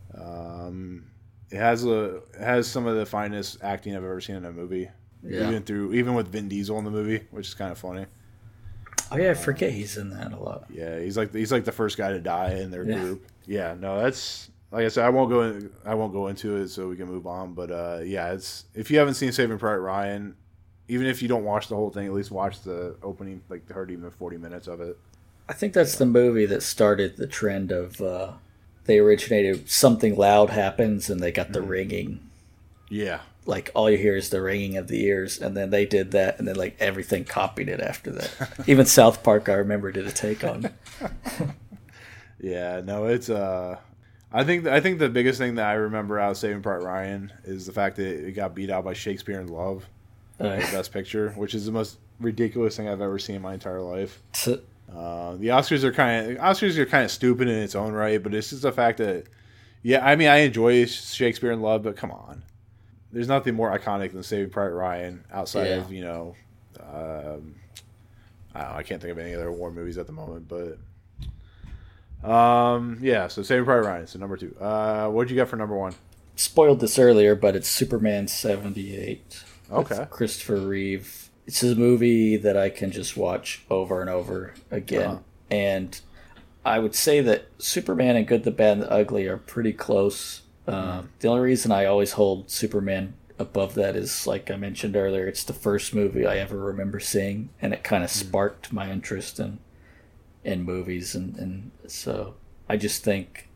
It has some of the finest acting I've ever seen in a movie. Even with Vin Diesel in the movie, which is kind of funny. Oh yeah, I forget he's in that a lot. Yeah, he's like the first guy to die in their group. Yeah, no, that's like I said. I won't go into it so we can move on. But yeah, it's if you haven't seen Saving Private Ryan, even if you don't watch the whole thing, at least watch the opening, like 30 to 40 minutes of it. I think that's the movie that started the trend of they originated something loud happens and they got the ringing. Yeah. Like all you hear is the ringing of the ears, and then they did that, and then like everything copied it after that. Even South Park, I remember, did a take on. Yeah, no, it's I think the biggest thing that I remember out of Saving Private Ryan is the fact that it got beat out by Shakespeare in Love, the Best Picture, which is the most ridiculous thing I've ever seen in my entire life. The Oscars are kind of stupid in its own right, but it's just the fact that, yeah, I mean, I enjoy Shakespeare in Love, but come on, there's nothing more iconic than Saving Private Ryan outside of I don't know, I can't think of any other war movies at the moment, but yeah. So Saving Private Ryan, so number 2. What'd you got for number 1? Spoiled this earlier, but it's Superman 78. Okay, Christopher Reeve. It's a movie that I can just watch over and over again. And I would say that Superman and Good, the Bad, and the Ugly are pretty close. The only reason I always hold Superman above that is, like I mentioned earlier, it's the first movie I ever remember seeing, and it kind of sparked my interest in movies. And so I just think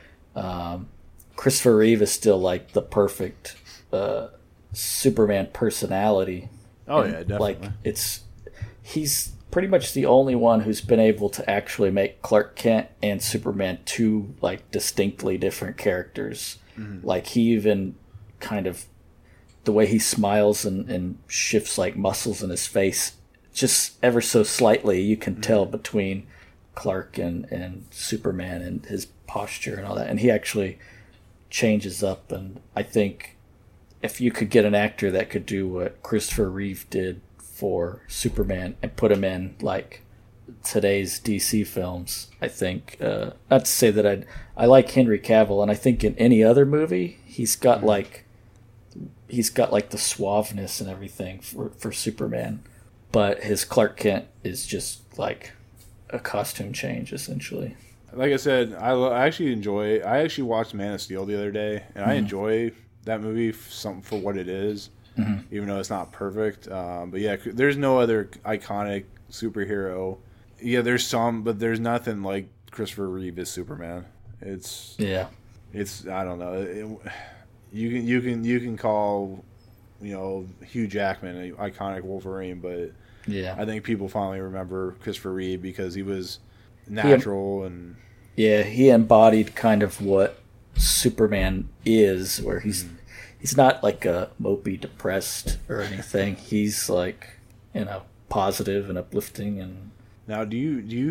Christopher Reeve is still like the perfect Superman personality. Oh yeah, definitely. Like he's pretty much the only one who's been able to actually make Clark Kent and Superman two like distinctly different characters. Like he even kind of the way he smiles and shifts like muscles in his face, just ever so slightly, you can tell between Clark and Superman and his posture and all that. And he actually changes up, and I think if you could get an actor that could do what Christopher Reeve did for Superman and put him in like today's DC films, I think not to say that I like Henry Cavill, and I think in any other movie he's got like the suaveness and everything for Superman, but his Clark Kent is just like a costume change essentially. Like I said, I actually watched Man of Steel the other day, and I enjoy that movie for what it is, even though it's not perfect. But yeah, there's no other iconic superhero. Yeah, there's some, but there's nothing like Christopher Reeve as Superman. It's I don't know. You can call Hugh Jackman an iconic Wolverine, but yeah, I think people finally remember Christopher Reeve because he was natural and he embodied kind of what Superman is, where he's not like a mopey, depressed or anything. He's like positive and uplifting. And now, do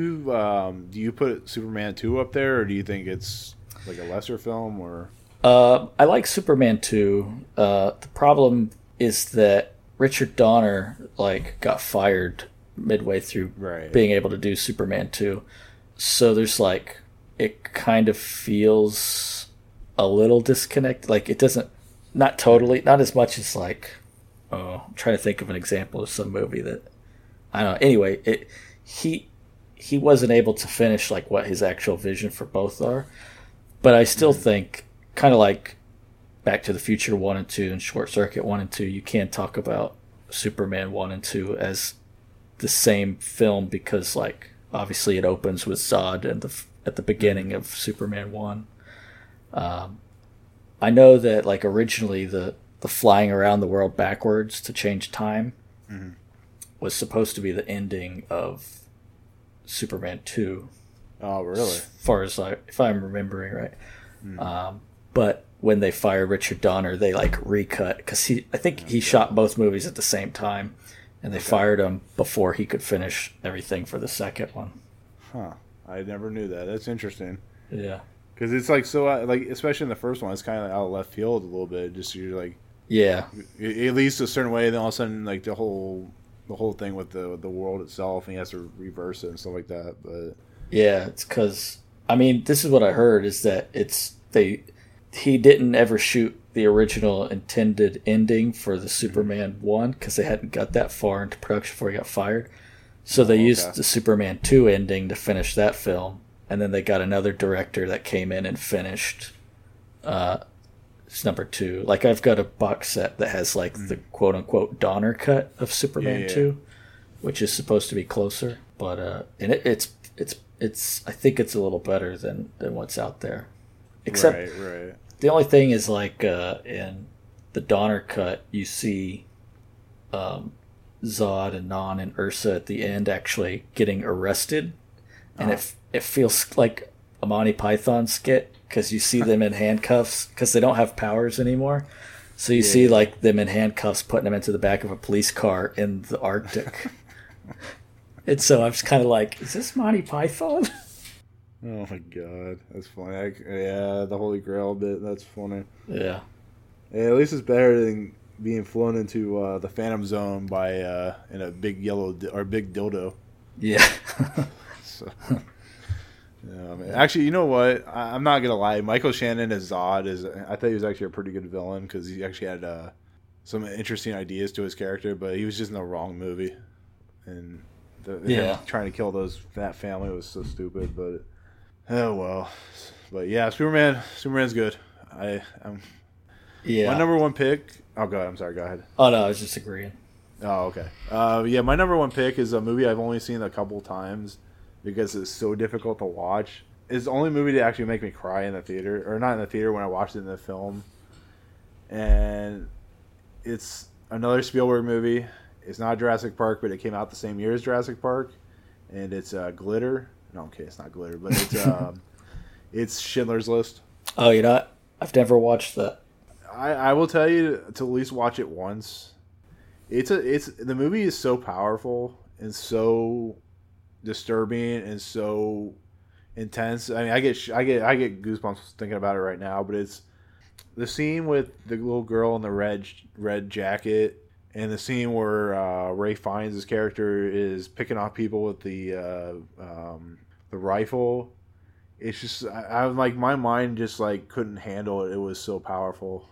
you put Superman 2 up there, or do you think it's like a lesser film? Or I like Superman 2. The problem is that Richard Donner got fired midway through being able to do Superman 2. So there's it kind of feels a little disconnected. Like it doesn't, not totally, not as much as I'm trying to think of an example of some movie that I don't know. Anyway, he wasn't able to finish what his actual vision for both are, but I still think kind of like Back to the Future 1 and 2 and Short Circuit 1 and 2, you can't talk about Superman 1 and 2 as the same film because obviously it opens with Zod and at the beginning of Superman 1. I know that originally the flying around the world backwards to change time was supposed to be the ending of Superman 2. Oh, really? As far as if I'm remembering right. But when they fired Richard Donner, they recut because I think he shot both movies at the same time, and they fired him before he could finish everything for the second one. Huh. I never knew that. That's interesting. Yeah. Because it's so especially in the first one, it's kind of out of left field a little bit. Just you're yeah, it leads to a certain way, and then all of a sudden the whole thing with the world itself, and he has to reverse it and stuff like that. But yeah, it's because this is what I heard is that he didn't ever shoot the original intended ending for the Superman 1 because they hadn't got that far into production before he got fired. So they used the Superman 2 ending to finish that film, and then they got another director that came in and finished it's number 2. Like, I've got a box set that has, like, the quote-unquote Donner cut of Superman 2, which is supposed to be closer. But and it's I think it's a little better than what's out there. Except right. The only thing is, like, in the Donner cut, you see Zod and Non and Ursa at the end actually getting arrested, and it feels like a Monty Python skit because you see them in handcuffs because they don't have powers anymore. So you see like them in handcuffs putting them into the back of a police car in the Arctic. And so I'm just kind of like, is this Monty Python? Oh my god, that's funny. The Holy Grail bit, that's funny. Yeah. At least it's better than being flown into the Phantom Zone by in a big big dildo. Yeah. So, yeah, man. Actually, you know what? I'm not gonna lie. Michael Shannon as Zod I thought he was actually a pretty good villain because he actually had some interesting ideas to his character, but he was just in the wrong movie, and him trying to kill that family was so stupid. But oh well. But yeah, Superman's good. I'm. Yeah. My number one pick. Oh, go ahead. I'm sorry. Go ahead. Oh no, I was just agreeing. Oh, okay. Yeah, my number one pick is a movie I've only seen a couple times because it's so difficult to watch. It's the only movie to actually make me cry in the theater, or not in the theater when I watched it in the film. And it's another Spielberg movie. It's not Jurassic Park, but it came out the same year as Jurassic Park, and it's Glitter. No, okay, it's not Glitter, but it's it's Schindler's List. Oh, you know, I've never watched that. I will tell you to at least watch it once. The movie is so powerful and so disturbing and so intense. I mean, I get goosebumps thinking about it right now. But it's the scene with the little girl in the red jacket, and the scene where Ray Fiennes' character is picking off people with the rifle. It's just I'm like, my mind just like couldn't handle it. It was so powerful.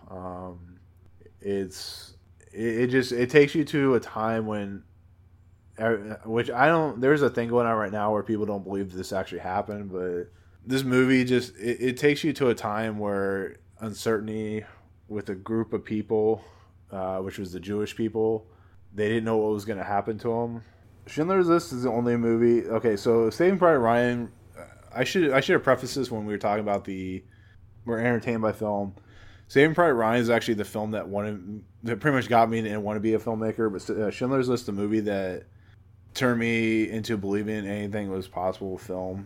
It takes you to a time when, which I don't. There's a thing going on right now where people don't believe this actually happened, but this movie just it takes you to a time where uncertainty with a group of people, which was the Jewish people, they didn't know what was going to happen to them. Schindler's List is the only movie. Okay, so Saving Private Ryan. I should have prefaced this when we were talking about we're entertained by film. Saving Private Ryan is actually the film that pretty much got me and want to be a filmmaker. But Schindler's List, the movie that turned me into believing anything was possible with film.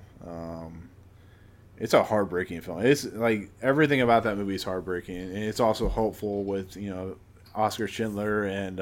It's a heartbreaking film. It's like everything about that movie is heartbreaking, and it's also hopeful with Oscar Schindler and.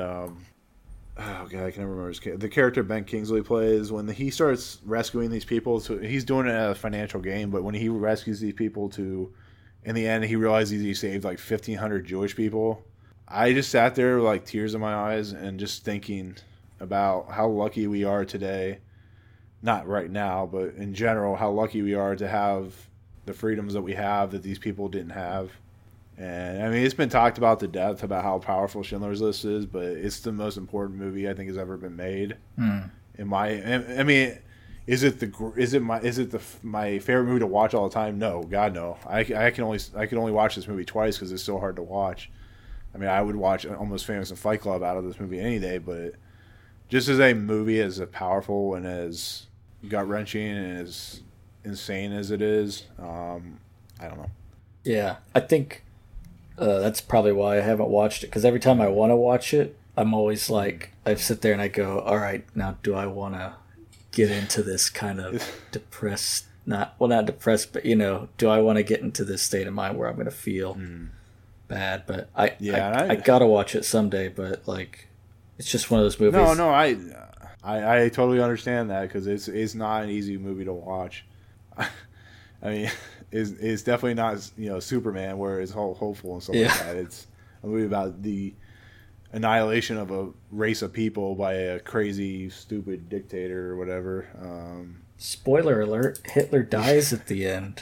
Oh god, I can never remember the character Ben Kingsley plays when he starts rescuing these people. So he's doing it at a financial gain, but when he rescues these people, in the end, he realizes he saved like 1,500 Jewish people. I just sat there with like tears in my eyes and just thinking about how lucky we are today. Not right now, but in general, how lucky we are to have the freedoms that we have that these people didn't have. And I mean, it's been talked about to death about how powerful Schindler's List is, but it's the most important movie I think has ever been made. I mean, is it my favorite movie to watch all the time? No, God no. I can only watch this movie twice because it's so hard to watch. I mean, I would watch Almost Famous and Fight Club out of this movie any day, but just as a movie, as powerful and as gut wrenching and as insane as it is, I don't know. Yeah, I think. That's probably why I haven't watched it, because every time I want to watch it, I'm always like, I sit there and I go, all right, now do I want to get into this kind of depressed, not depressed, but do I want to get into this state of mind where I'm going to feel bad? But I gotta watch it someday, but like, it's just one of those movies. No, I totally understand that, because it's not an easy movie to watch. I mean, it's definitely not Superman, where it's all hopeful and stuff like that. It's a movie about the annihilation of a race of people by a crazy, stupid dictator or whatever. Spoiler alert: Hitler dies at the end.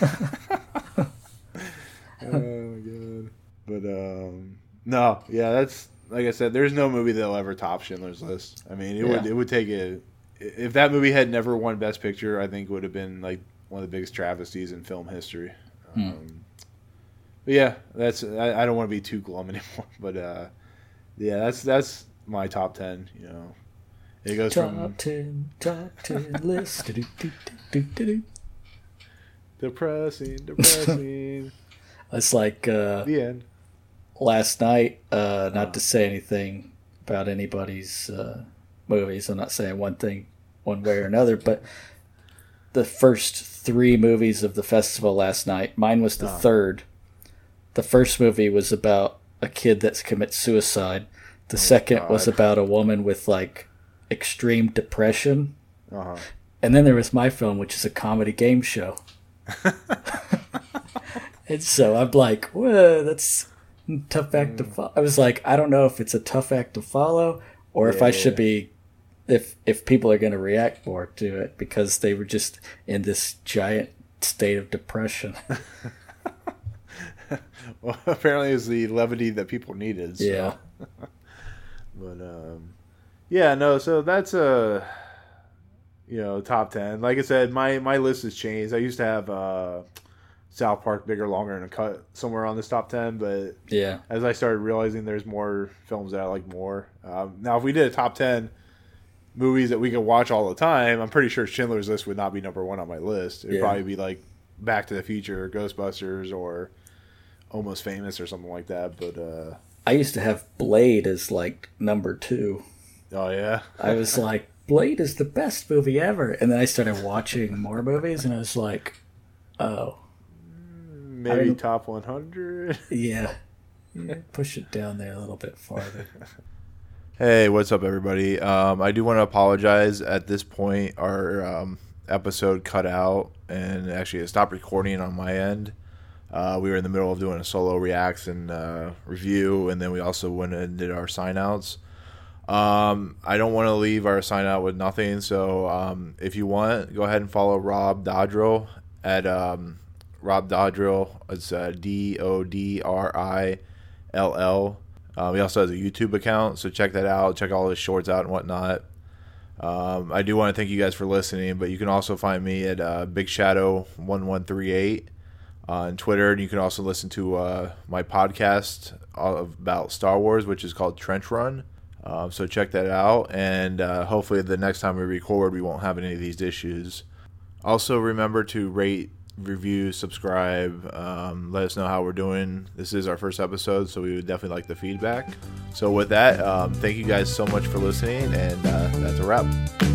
Oh my god! But no, yeah, that's like I said. There's no movie that'll ever top Schindler's List. I mean, it would take if that movie had never won Best Picture, I think it would have been like one of the biggest travesties in film history. But yeah, that's I don't want to be too glum anymore. But yeah, that's my top 10. You know, it goes top 10 list. Depressing. It's like the end. Last night. Not to say anything about anybody's movies. I'm not saying one thing one way or another, but the first 3 movies of the festival last night, mine was the third. The first movie was about a kid that commits suicide. The second was about a woman with like extreme depression. And then there was my film, which is a comedy game show. And so I'm like, whoa, that's a tough act to follow. I was like, I don't know if it's a tough act to follow or if I should be, if people are going to react more to it because they were just in this giant state of depression. Well, apparently it was the levity that people needed. So. Yeah. But, yeah, no, so that's top 10. Like I said, my list has changed. I used to have South Park, Bigger, Longer, and a Cut somewhere on this top 10, but yeah, as I started realizing there's more films that I like more. Now, if we did a top 10 movies that we could watch all the time, I'm pretty sure Schindler's List would not be number 1 on my list. It'd probably be like Back to the Future, Ghostbusters, or Almost Famous or something like that. But I used to have Blade as like number 2. Oh yeah. I was like, Blade is the best movie ever, and then I started watching more movies, and I was like, oh, maybe top 100. Yeah, push it down there a little bit farther. Hey, what's up, everybody? I do want to apologize. At this point, our episode cut out, and actually it stopped recording on my end. We were in the middle of doing a solo reacts and review, and then we also went and did our sign-outs. I don't want to leave our sign-out with nothing, so if you want, go ahead and follow Rob Dodrill at Rob Dodrill. It's DODRILL. He also has a YouTube account, so check that out. Check all his shorts out and whatnot. I do want to thank you guys for listening, but you can also find me at Big Shadow 1138 on Twitter, and you can also listen to my podcast about Star Wars, which is called Trench Run. So check that out, and hopefully the next time we record, we won't have any of these issues. Also, remember to rate, review, subscribe, let us know how we're doing. This is our first episode, so we would definitely like the feedback. So with that, thank you guys so much for listening, and that's a wrap.